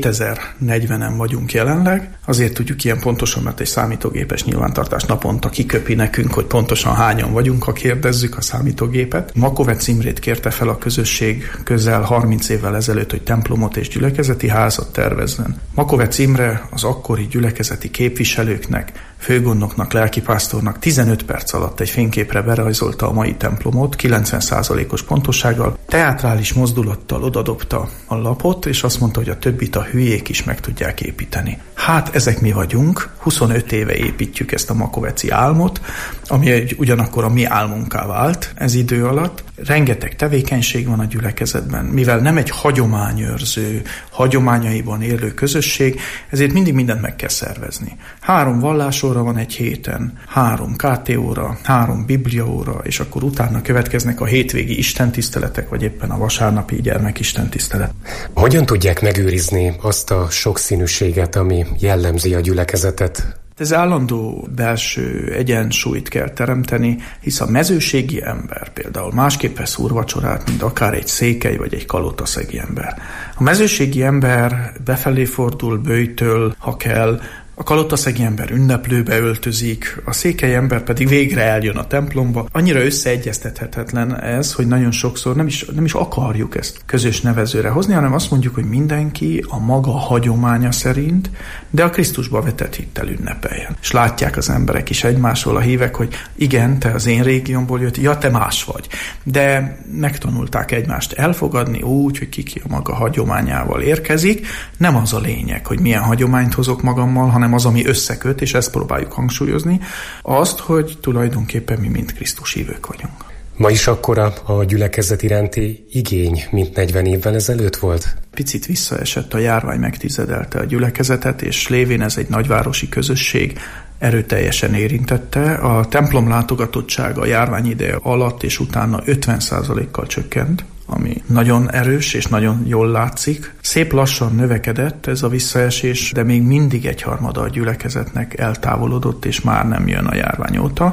2040-en vagyunk jelenleg. Azért tudjuk ilyen pontosan, mert egy számítógépes nyilvántartás naponta kiköpi nekünk, hogy pontosan hányan vagyunk, ha kérdezzük a számítógépet. Makovec Imrét kérte fel a közösség közel 30 évvel ezelőtt, hogy templomot és gyülekezeti házat tervezzen. Makovec Imre az akkori gyülekezeti képviselőknek, főgondnoknak, lelkipásztornak 15 perc alatt egy fényképre berajzolta a mai templomot, 90%-os pontossággal, teátrális mozdulattal odadobta a lapot, és azt mondta, hogy a többit a hülyék is meg tudják építeni. Hát ezek mi vagyunk, 25 éve építjük ezt a makoveci álmot, ami ugyanakkor a mi álmunká vált ez idő alatt. Rengeteg tevékenység van a gyülekezetben, mivel nem egy hagyományőrző, hagyományaiban élő közösség, ezért mindig mindent meg kell szervezni. 3 vallásóra van egy héten, 3 KT óra, 3 bibliaóra, és akkor utána következnek a hétvégi istentiszteletek, vagy éppen a vasárnapi gyermekistentisztelet. Hogyan tudják megőrizni azt a sokszínűséget, ami jellemzi a gyülekezetet? Ez állandó belső egyensúlyt kell teremteni, hisz a mezőségi ember például másképp vesz úrvacsorát, mint akár egy székely vagy egy kalotaszegi ember. A mezőségi ember befelé fordul, böjtöl, ha kell, a kalotaszegi ember ünneplőbe öltözik, a székely ember pedig végre eljön a templomba. Annyira összeegyeztethetetlen ez, hogy nagyon sokszor nem is akarjuk ezt közös nevezőre hozni, hanem azt mondjuk, hogy mindenki a maga hagyománya szerint, de a Krisztusba vetett hittel ünnepeljen. És látják az emberek is egymásról, a hívek, hogy igen, te az én régiómból jött, ja, te más vagy. De megtanulták egymást elfogadni úgy, hogy ki a maga hagyományával érkezik. Nem az a lényeg, hogy milyen hagyományt hozok magammal, hanem az, ami összeköt, és ezt próbáljuk hangsúlyozni, azt, hogy tulajdonképpen mi mind Krisztus hívők vagyunk. Ma is akkora a gyülekezet iránti igény, mint 40 évvel ezelőtt volt? Picit visszaesett, a járvány megtizedelte a gyülekezetet, és lévén ez egy nagyvárosi közösség, erőteljesen érintette. A templom látogatottsága a járvány ideje alatt és utána 50%-kal csökkent, ami nagyon erős és nagyon jól látszik. Szép lassan növekedett ez a visszaesés, de még mindig 1/3 a gyülekezetnek eltávolodott, és már nem jön a járvány óta.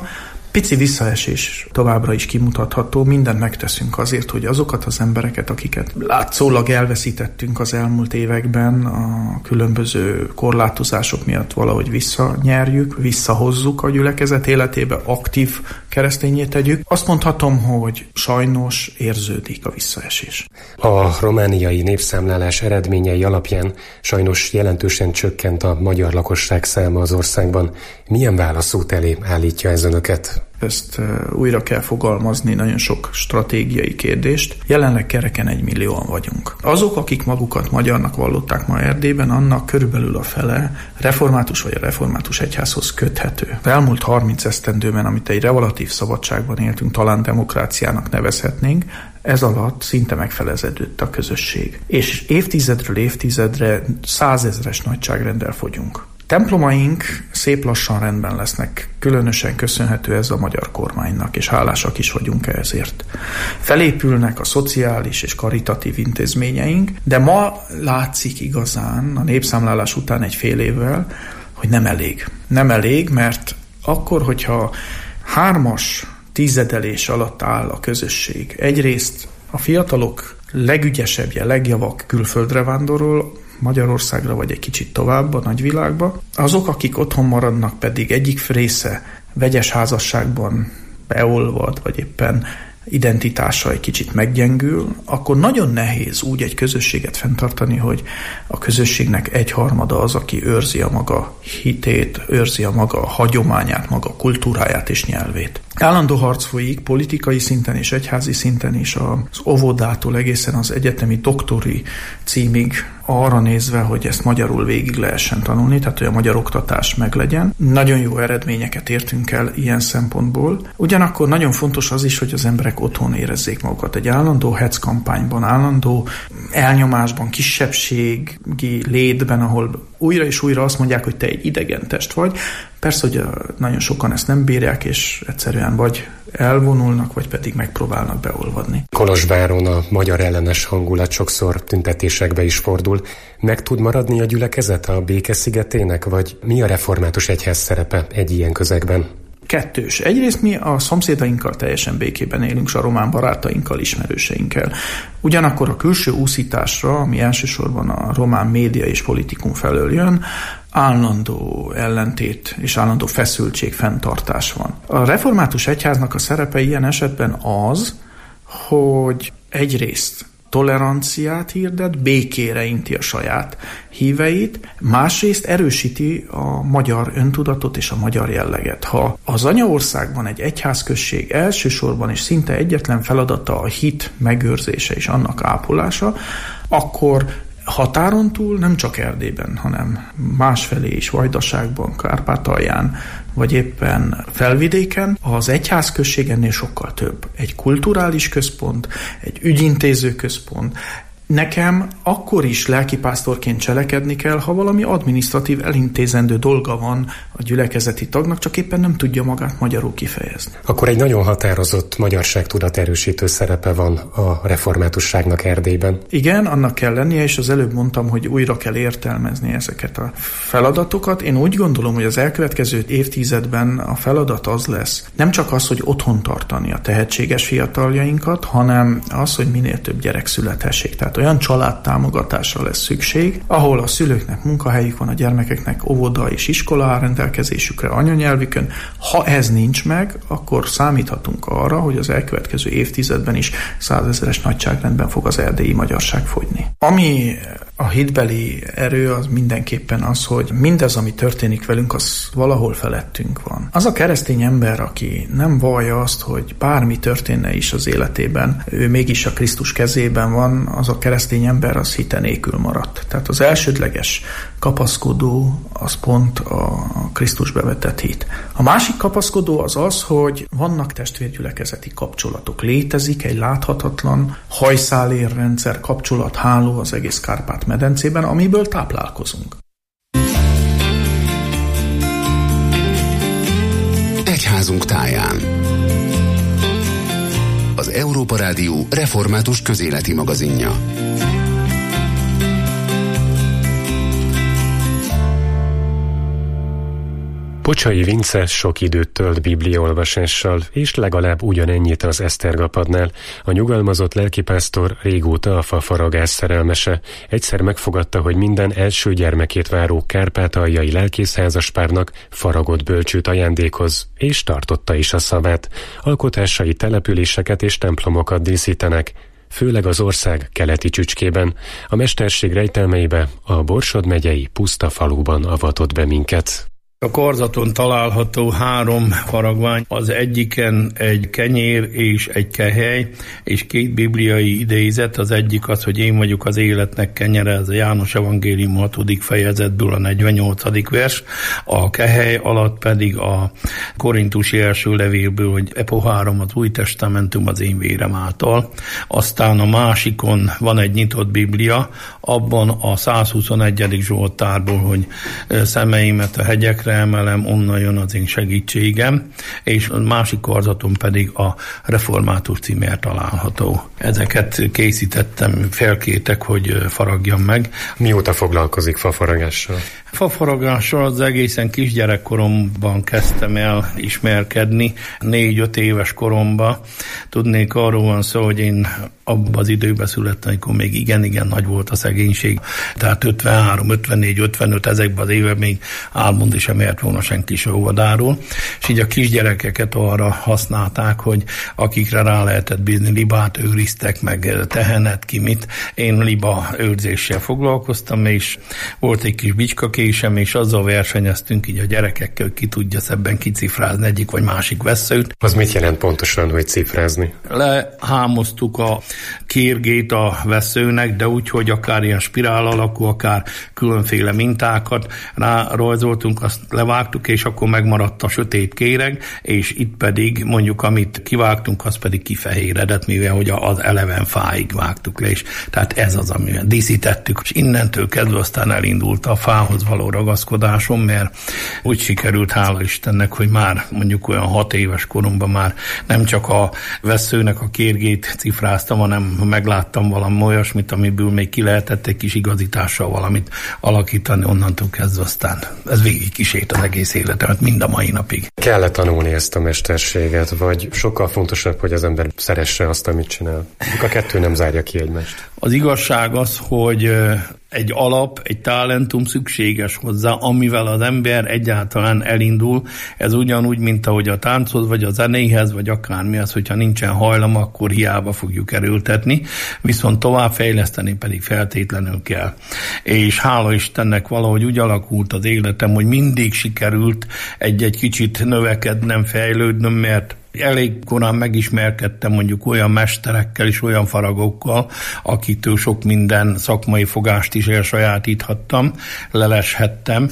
Pici visszaesés továbbra is kimutatható, mindent megteszünk azért, hogy azokat az embereket, akiket látszólag elveszítettünk az elmúlt években, a különböző korlátozások miatt valahogy visszanyerjük, visszahozzuk a gyülekezet életébe, aktív keresztényé tegyük. Azt mondhatom, hogy sajnos érződik a visszaesés. A romániai népszámlálás eredményei alapján sajnos jelentősen csökkent a magyar lakosság száma az országban. Milyen válaszút elé állítja ez önöket? Ezt újra kell fogalmazni, nagyon sok stratégiai kérdést. Jelenleg kereken 1 millióan vagyunk. Azok, akik magukat magyarnak vallották ma Erdélyben, annak körülbelül a fele református vagy a református egyházhoz köthető. Az elmúlt 30 esztendőben, amit egy relatív szabadságban éltünk, talán demokráciának nevezhetnénk, ez alatt szinte megfeleződött a közösség. És évtizedről évtizedre 100 000-es nagyságrenddel fogyunk. Templomaink szép lassan rendben lesznek, különösen köszönhető ez a magyar kormánynak, és hálásak is vagyunk ezért. Felépülnek a szociális és karitatív intézményeink, de ma látszik igazán, a népszámlálás után egy fél évvel, hogy nem elég. Nem elég, mert akkor, hogyha 3-as tizedelés alatt áll a közösség, egyrészt a fiatalok legügyesebbje, legjavak külföldre vándorol, Magyarországra vagy egy kicsit tovább a nagyvilágba. Azok, akik otthon maradnak, pedig egyik része vegyes házasságban beolvad, vagy éppen identitása egy kicsit meggyengül, akkor nagyon nehéz úgy egy közösséget fenntartani, hogy a közösségnek 1/3 az, aki őrzi a maga hitét, őrzi a maga hagyományát, maga kultúráját és nyelvét. Állandó harc folyik politikai szinten és egyházi szinten is, az óvodától egészen az egyetemi doktori címig arra nézve, hogy ezt magyarul végig lehessen tanulni, tehát hogy a magyar oktatás meglegyen. Nagyon jó eredményeket értünk el ilyen szempontból. Ugyanakkor nagyon fontos az is, hogy az emberek otthon érezzék magukat. Egy állandó hetz-kampányban, állandó elnyomásban, kisebbségi létben, ahol újra és újra azt mondják, hogy te egy idegen test vagy. Persze, hogy nagyon sokan ezt nem bírják, és egyszerűen vagy elvonulnak, vagy pedig megpróbálnak beolvadni. Kolozsváron a magyar ellenes hangulat sokszor tüntetésekbe is fordul. Meg tud maradni a gyülekezet a béke szigetének, vagy mi a református egyház szerepe egy ilyen közegben? Kettős. Egyrészt mi a szomszédainkkal teljesen békében élünk, és a román barátainkkal, ismerőseinkkel. Ugyanakkor a külső úszításra, ami elsősorban a román média és politikum felől jön, állandó ellentét és állandó feszültség, fenntartás van. A református egyháznak a szerepe ilyen esetben az, hogy egyrészt toleranciát hirdet, békére inti a saját híveit, másrészt erősíti a magyar öntudatot és a magyar jelleget. Ha az anyaországban egy egyházközség elsősorban és szinte egyetlen feladata a hit megőrzése és annak ápolása, akkor határon túl, nem csak Erdélyben, hanem másfelé is, Vajdaságban, Kárpátalján, vagy éppen Felvidéken, az egyházközség ennél sokkal több. Egy kulturális központ, egy ügyintéző központ. Nekem akkor is lelkipásztorként cselekedni kell, ha valami adminisztratív elintézendő dolga van a gyülekezeti tagnak, csak éppen nem tudja magát magyarul kifejezni. Akkor egy nagyon határozott magyarságtudat erősítő szerepe van a reformátusságnak Erdélyben. Igen, annak kell lennie, és az előbb mondtam, hogy újra kell értelmezni ezeket a feladatokat. Én úgy gondolom, hogy az elkövetkező évtizedben a feladat az lesz, nem csak az, hogy otthon tartani a tehetséges fiataljainkat, hanem az, hogy minél több gyerek születhessék. Tehát olyan családtámogatásra lesz szükség, ahol a szülőknek munkahelyük van, a gyermekeknek óvoda és iskola áll rendelkezésükre anyanyelvükön. Ha ez nincs meg, akkor számíthatunk arra, hogy az elkövetkező évtizedben is 100 000-es nagyságrendben fog az erdélyi magyarság fogyni. Ami a hitbeli erő, az mindenképpen az, hogy mindez, ami történik velünk, az valahol felettünk van. Az a keresztény ember, aki nem vallja azt, hogy bármi történne is az életében, ő mégis a Krisztus kezében van, az a keresztény ember az hite nélkül maradt. Tehát az elsődleges kapaszkodó az pont a Krisztusbe vetett hit. A másik kapaszkodó az az, hogy vannak testvérgyülekezeti kapcsolatok. Létezik egy láthatatlan hajszálérrendszer, kapcsolatháló az egész Kárpát-medencében, amiből táplálkozunk. Egyházunk táján. Az Európa Rádió református közéleti magazinja. Pocsai Vince sok időt tölt bibliaolvasással, és legalább ugyanennyit az Esztergapadnál. A nyugalmazott lelkipásztor régóta a fafaragás szerelmese. Egyszer megfogadta, hogy minden első gyermekét váró kárpátaljai lelkésszázaspárnak faragott bölcsőt ajándékoz, és tartotta is a szavát. Alkotásai településeket és templomokat díszítenek, főleg az ország keleti csücskében. A mesterség rejtelmeibe a Borsod megyei Puszta faluban avatott be minket. A karzaton található 3 faragvány, az egyiken egy kenyér és egy kehely, és 2 bibliai idézet. Az egyik az, hogy én vagyok az életnek kenyere, ez a János Evangélium 6. fejezetből a 48. vers. A kehely alatt pedig a Korintusi első levélből, hogy e pohárom az új testamentum az én vérem által. Aztán a másikon van egy nyitott biblia, abban a 121. Zsoltárból, hogy szemeimet a hegyekre emelem, onnan jön az én segítségem, és a másik karzaton pedig a református címer található. Ezeket készítettem, felkértek, hogy faragjam meg. Mióta foglalkozik fafaragással? Fafaragással az egészen kisgyerekkoromban kezdtem el ismerkedni, 4-5 éves koromban. Tudnék, arról van szó, hogy én abban az időben születtem, amikor még igen nagy volt a szegénység. Tehát 53, 54, 55 ezekben az években még álmodni sem ért volna senki se óvodáról. És így a kisgyerekeket arra használták, hogy akikre rá lehetett bízni, libát őriztek, meg tehenet, ki mit. Én liba őrzéssel foglalkoztam, és volt egy kis bicskakésem, és azzal versenyeztünk így a gyerekekkel, hogy ki tudja szebben kicifrázni egyik vagy másik vesszőt. Az mit jelent pontosan, hogy cifrázni? Lehámoztuk a kérgét a vesszőnek, de úgy, hogy akár ilyen spirál alakú, akár különféle mintákat rárajzoltunk, azt levágtuk, és akkor megmaradt a sötét kéreg, és itt pedig mondjuk, amit kivágtunk, az pedig kifehéredett, mivel hogy az eleven fáig vágtuk le, és tehát ez az, amivel díszítettük, és innentől kezdve aztán elindult a fához való ragaszkodásom, mert úgy sikerült, hála Istennek, hogy már mondjuk olyan 6 éves koromban már nem csak a vesszőnek a kérgét cifráztam, hanem megláttam valami olyasmit, amiből még ki lehetett egy kis igazítással valamit alakítani, onnantól kezdve aztán ez végig kísért az egész életemet, mind a mai napig. Kell-e tanulni ezt a mesterséget, vagy sokkal fontosabb, hogy az ember szeresse azt, amit csinál? A kettő nem zárja ki egymást. Az igazság az, hogy egy alap, egy talentum szükséges hozzá, amivel az ember egyáltalán elindul. Ez ugyanúgy, mint ahogy a tánchoz, vagy a zenéhez, vagy akármi az, hogyha nincsen hajlam, akkor hiába fogjuk erőltetni, viszont továbbfejleszteni pedig feltétlenül kell. És hála Istennek valahogy úgy alakult az életem, hogy mindig sikerült egy kicsit növekednem, fejlődnöm, mert elég korán megismerkedtem mondjuk olyan mesterekkel és olyan faragókkal, akiktől sok minden szakmai fogást is elsajátíthattam, leleshettem,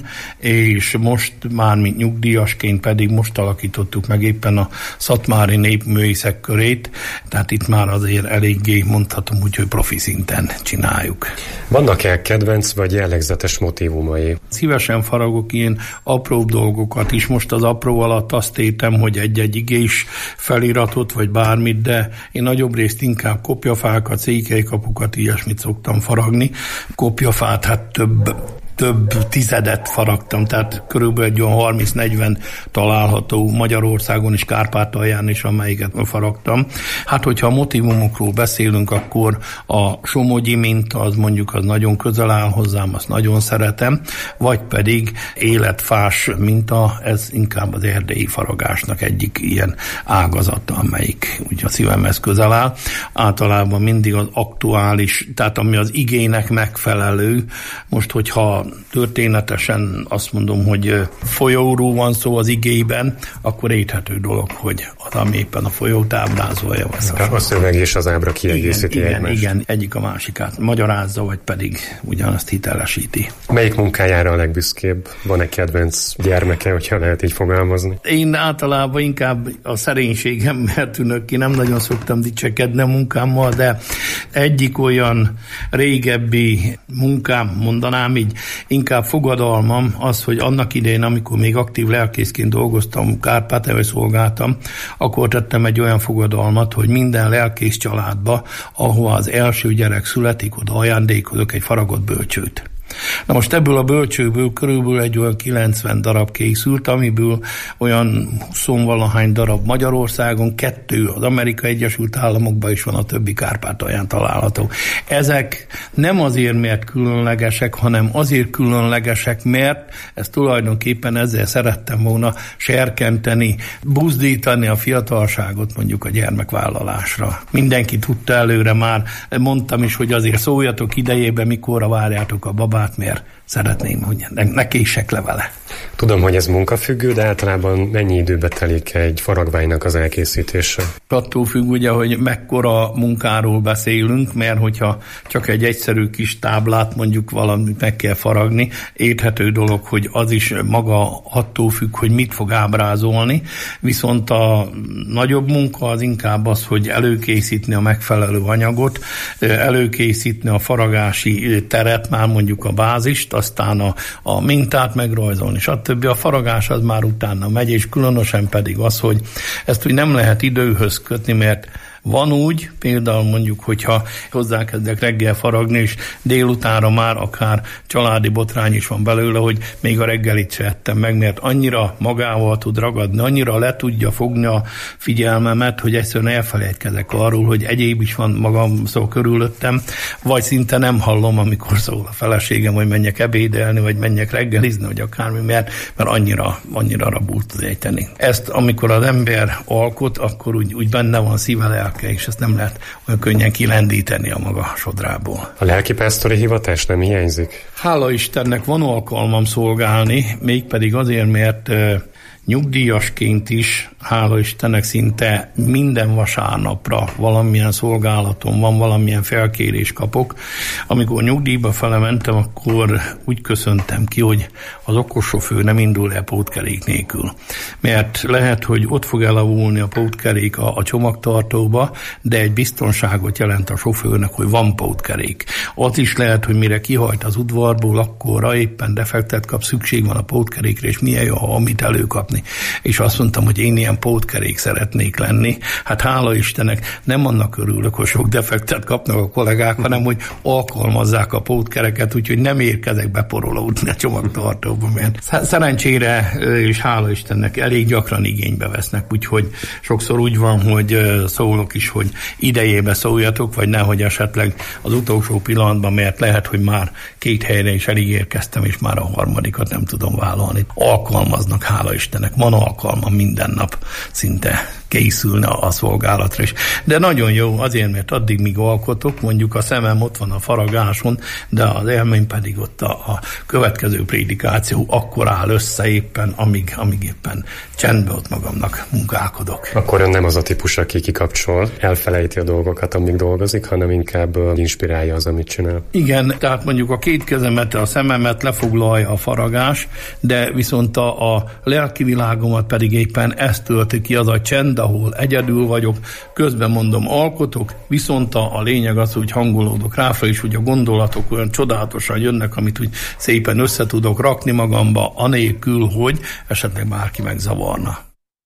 és most már mint nyugdíjasként pedig most alakítottuk meg éppen a szatmári népművészek körét, tehát itt már azért eléggé mondhatom úgy, hogy profi szinten csináljuk. Vannak-e kedvenc vagy jellegzetes motívumai? Szívesen faragok ilyen apró dolgokat is. Most az apró alatt azt értem, hogy egy igés feliratot, vagy bármit, de én nagyobb részt inkább kopjafákat, székelykapukat, ilyesmit szoktam faragni. Kopjafát, hát több tizedet faragtam, tehát körülbelül egy olyan 30-40 található Magyarországon is, Kárpátalján is, amelyiket faragtam. Hát, hogyha a motivumokról beszélünk, akkor a somogyi minta, az mondjuk az nagyon közel áll hozzám, azt nagyon szeretem, vagy pedig életfás minta, ez inkább az erdélyi faragásnak egyik ilyen ágazata, amelyik ugye a szívemhez közel áll. Általában mindig az aktuális, tehát ami az igének megfelelő. Most, hogyha történetesen azt mondom, hogy folyóról van szó az igében, akkor érthető dolog, hogy az, ami éppen a folyót ábrázolja. A szöveg és az ábra kiegészíti egymást. Igen, egyik a másikát magyarázza, vagy pedig ugyanazt hitelesíti. Melyik munkájára a legbüszkébb? Van-e kedvenc gyermeke, hogyha lehet így fogalmazni? Én általában inkább a szerénységemmel tűnök ki, nem nagyon szoktam dicsekedni a munkámmal, de egyik olyan régebbi munkám, mondanám így, inkább fogadalmam az, hogy annak idején, amikor még aktív lelkészként dolgoztam, Kárpátalján szolgáltam, akkor tettem egy olyan fogadalmat, hogy minden lelkész családba, ahol az első gyerek születik, oda ajándékozok egy faragott bölcsőt. Na most ebből a bölcsőből körülbelül egy olyan 90 darab készült, amiből olyan 20-valahány darab Magyarországon, 2 az Amerikai Egyesült Államokban is van, a többi Kárpátalján található. Ezek nem azért, mert különlegesek, hanem azért különlegesek, mert ezt tulajdonképpen ezzel szerettem volna serkenteni, buzdítani a fiatalságot mondjuk a gyermekvállalásra. Mindenki tudta előre már, mondtam is, hogy azért szóljatok idejében, mikorra várjátok a babát, mert szeretném, hogy ne késsek le vele. Tudom, hogy ez munkafüggő, de általában mennyi időbe telik egy faragványnak az elkészítése? Attól függ ugye, hogy mekkora munkáról beszélünk, mert hogyha csak egy egyszerű kis táblát mondjuk valamit meg kell faragni, érthető dolog, hogy az is maga attól függ, hogy mit fog ábrázolni, viszont a nagyobb munka az inkább az, hogy előkészítni a megfelelő anyagot, előkészítni a faragási teret, már mondjuk a bázist, aztán a mintát megrajzolni, stb. A faragás az már utána megy, és különösen pedig az, hogy ezt úgy nem lehet időhöz kötni, mert van úgy, például mondjuk, hogyha hozzákezdek reggel faragni, és délutánra már akár családi botrány is van belőle, hogy még a reggelit se ettem meg, mert annyira magával tud ragadni, annyira le tudja fogni a figyelmemet, hogy egyszerűen elfelejtkezek arról, hogy egyéb is van magam szó körülöttem, vagy szinte nem hallom, amikor szól a feleségem, hogy menjek ebédelni, vagy menjek reggelizni, vagy akármi, mert annyira rabul tud ejteni. Ezt, amikor az ember alkot, akkor úgy benne van szíve, és ezt nem lehet olyan könnyen kilendíteni a maga sodrából. A lelkipásztori hivatás nem hiányzik? Hála Istennek van alkalmam szolgálni, mégpedig azért, mert nyugdíjasként is, hála Istennek, szinte minden vasárnapra valamilyen szolgálatom van, valamilyen felkérés kapok. Amikor nyugdíjba felementem, akkor úgy köszöntem ki, hogy az okos sofőr nem indul el pótkerék nélkül. Mert lehet, hogy ott fog elavulni a pótkerék a csomagtartóba, de egy biztonságot jelent a sofőrnek, hogy van pótkerék. Ott is lehet, hogy mire kihajt az udvarból, akkorra éppen defektet kap, szükség van a pótkerékre, és milyen jó, ha amit előkapni. És azt mondtam, hogy én ilyen pótkerék szeretnék lenni. Hát hála Istennek nem annak örülök, hogy sok defektet kapnak a kollégák, hanem hogy alkalmazzák a pótkereket, úgyhogy nem érkezek beporolódni a csomagtartóba, mert szerencsére és hála Istennek elég gyakran igénybe vesznek, úgyhogy sokszor úgy van, hogy szólok is, hogy idejébe szóljatok, vagy nehogy esetleg az utolsó pillanatban, mert lehet, hogy már 2 helyre is elég érkeztem, és már a 3. nem tudom vállalni. Alkalmaznak, hála Istennek. Van alkalma minden nap szinte készülne a szolgálatra is. De nagyon jó azért, mert addig, míg alkotok, mondjuk a szemem ott van a faragáson, de az élmény pedig ott a következő prédikáció akkor áll össze éppen, amíg éppen csendben ott magamnak munkálkodok. Akkor ön nem az a típus, aki kikapcsol, elfelejti a dolgokat, amíg dolgozik, hanem inkább inspirálja az, amit csinál. Igen, tehát mondjuk a 2 kezemet, a szememet lefoglalja a faragás, de viszont a lelki világomat pedig éppen ezt tölti ki, az a csend, ahol egyedül vagyok, közben mondom, alkotok, viszont a lényeg az, hogy hangolódok ráfra, és hogy a gondolatok olyan csodálatosan jönnek, amit úgy szépen össze tudok rakni magamba, anélkül, hogy esetleg bárki megzavarna.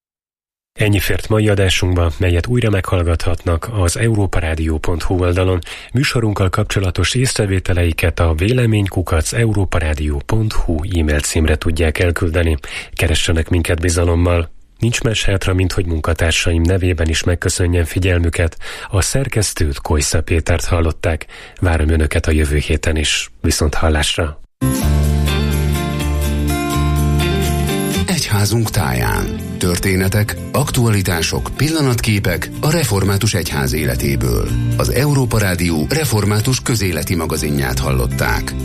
Ennyi fért mai adásunkba, melyet újra meghallgathatnak az europaradio.hu oldalon. Műsorunkkal kapcsolatos észrevételeiket a vélemény@europaradio.hu e-mail címre tudják elküldeni. Keressenek minket bizalommal. Nincs más hátra, mint hogy munkatársaim nevében is megköszönjem figyelmüket. A szerkesztőt, Kojsza Pétert hallották. Várom önöket a jövő héten is. Viszont hallásra! Egyházunk táján. Történetek, aktualitások, pillanatképek a református egyház életéből. Az Európa Rádió református közéleti magazinját hallották.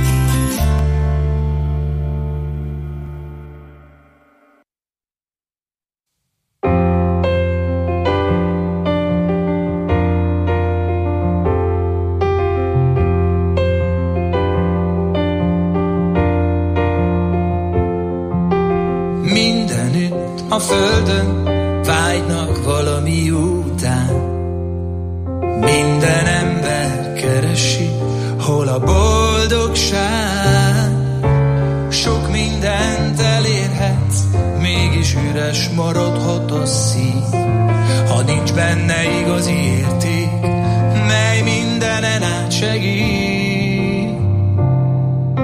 A földön vágynak valami után. Minden ember keresi, hol a boldogság. Sok mindent elérhetsz, mégis üres maradhat a szív, ha nincs benne igazi érték, mely mindenen átsegít.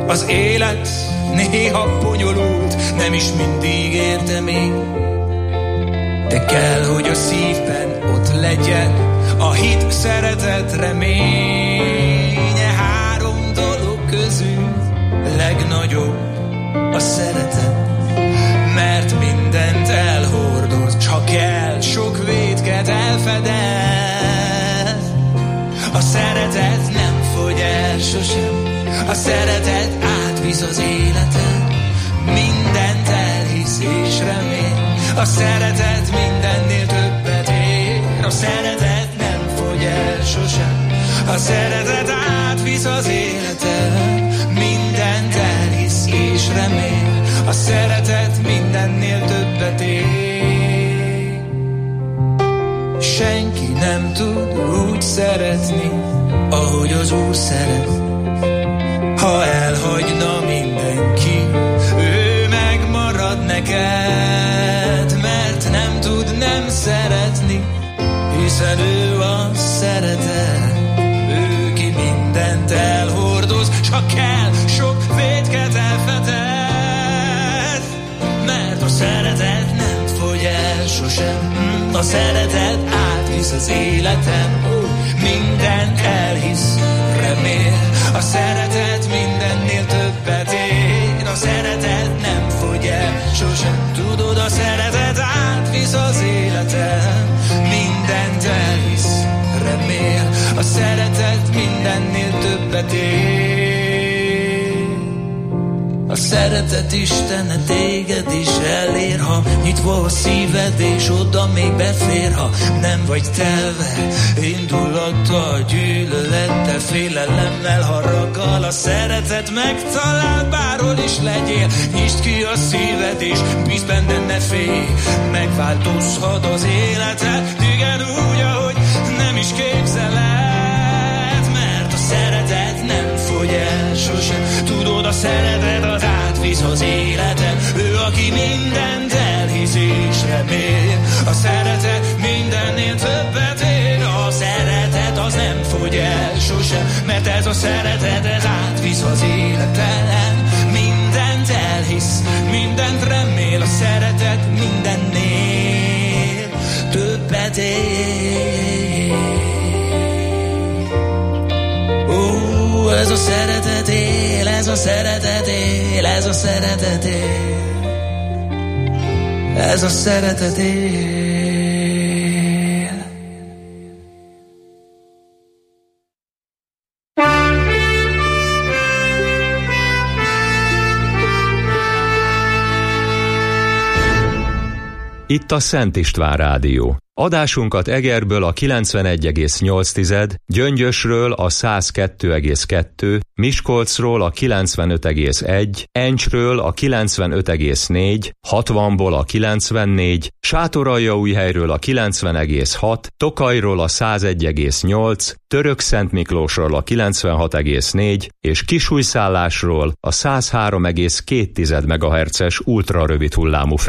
Az élet néha bonyolult, nem is mindig értem én, de kell, hogy a szívben ott legyen a hit, szeretet, reménye. 3 dolog közül legnagyobb a szeretet, mert mindent elhordoz, csak el sok vétket elfedez. A szeretet nem fogy el sosem, a szeretet átvisz az életen, mindent elhisz és remél. A szeretet mindennél többet ér, a szeretet nem fogy el sosem, a szeretet átvisz az életen, mindent elhisz és remél. A szeretet mindennél többet ér. Senki nem tud úgy szeretni, ahogy az Úr szeret. Ha elhagyna mindenki, ő megmarad neked, mert nem tud nem szeretni, hiszen ő a szeretet. Ő, ki mindent elhordoz, csak kell sok vétket elfedez, mert a szeretet nem fogy el sosem, a szeretet átvisz az életen, mindent elhisz, remél. A szeretet mindennél többet ér, a szeretet nem fogy el sosem. Tudod, a szeretet átvisz az életen, mindent elhisz, remél. A szeretet mindennél többet ér. A szeretet Istene téged is elér, ha nyitva a szíved és oda még befér. Ha nem vagy telve indulattal, gyűlölettel, félelemmel, haraggal, a szeretet megtalál, bárhol is legyél. Nyisd ki a szíved és bízz benne, ne félj, megváltozhat az életed, téged úgy, ahogy nem is képzeled, mert a szeretet nem fogy el sosem. Tudod, a szeretet az átvisz az életen, ő, aki mindent elhisz és remél. A szeretet mindennél többet ér, a szeretet az nem fogy el sosem, mert ez a szeretet, ez átvisz az életen, mindent elhisz, mindent remél. A szeretet mindennél többet ér. Ez a szeretet él, ez a szeretet él, ez a szeretet él, ez a szeretet él. Itt a Szent István Rádió. Adásunkat Egerből a 91,8, Gyöngyösről a 102,2, Miskolcról a 95,1, Encsről a 95,4, 60-ból a 94, Sátoraljaújhelyről a 90,6, Tokajról a 101,8, Törökszentmiklósról a 96,4 és Kisújszállásról a 103,2 MHz-es ultrarövid hullámú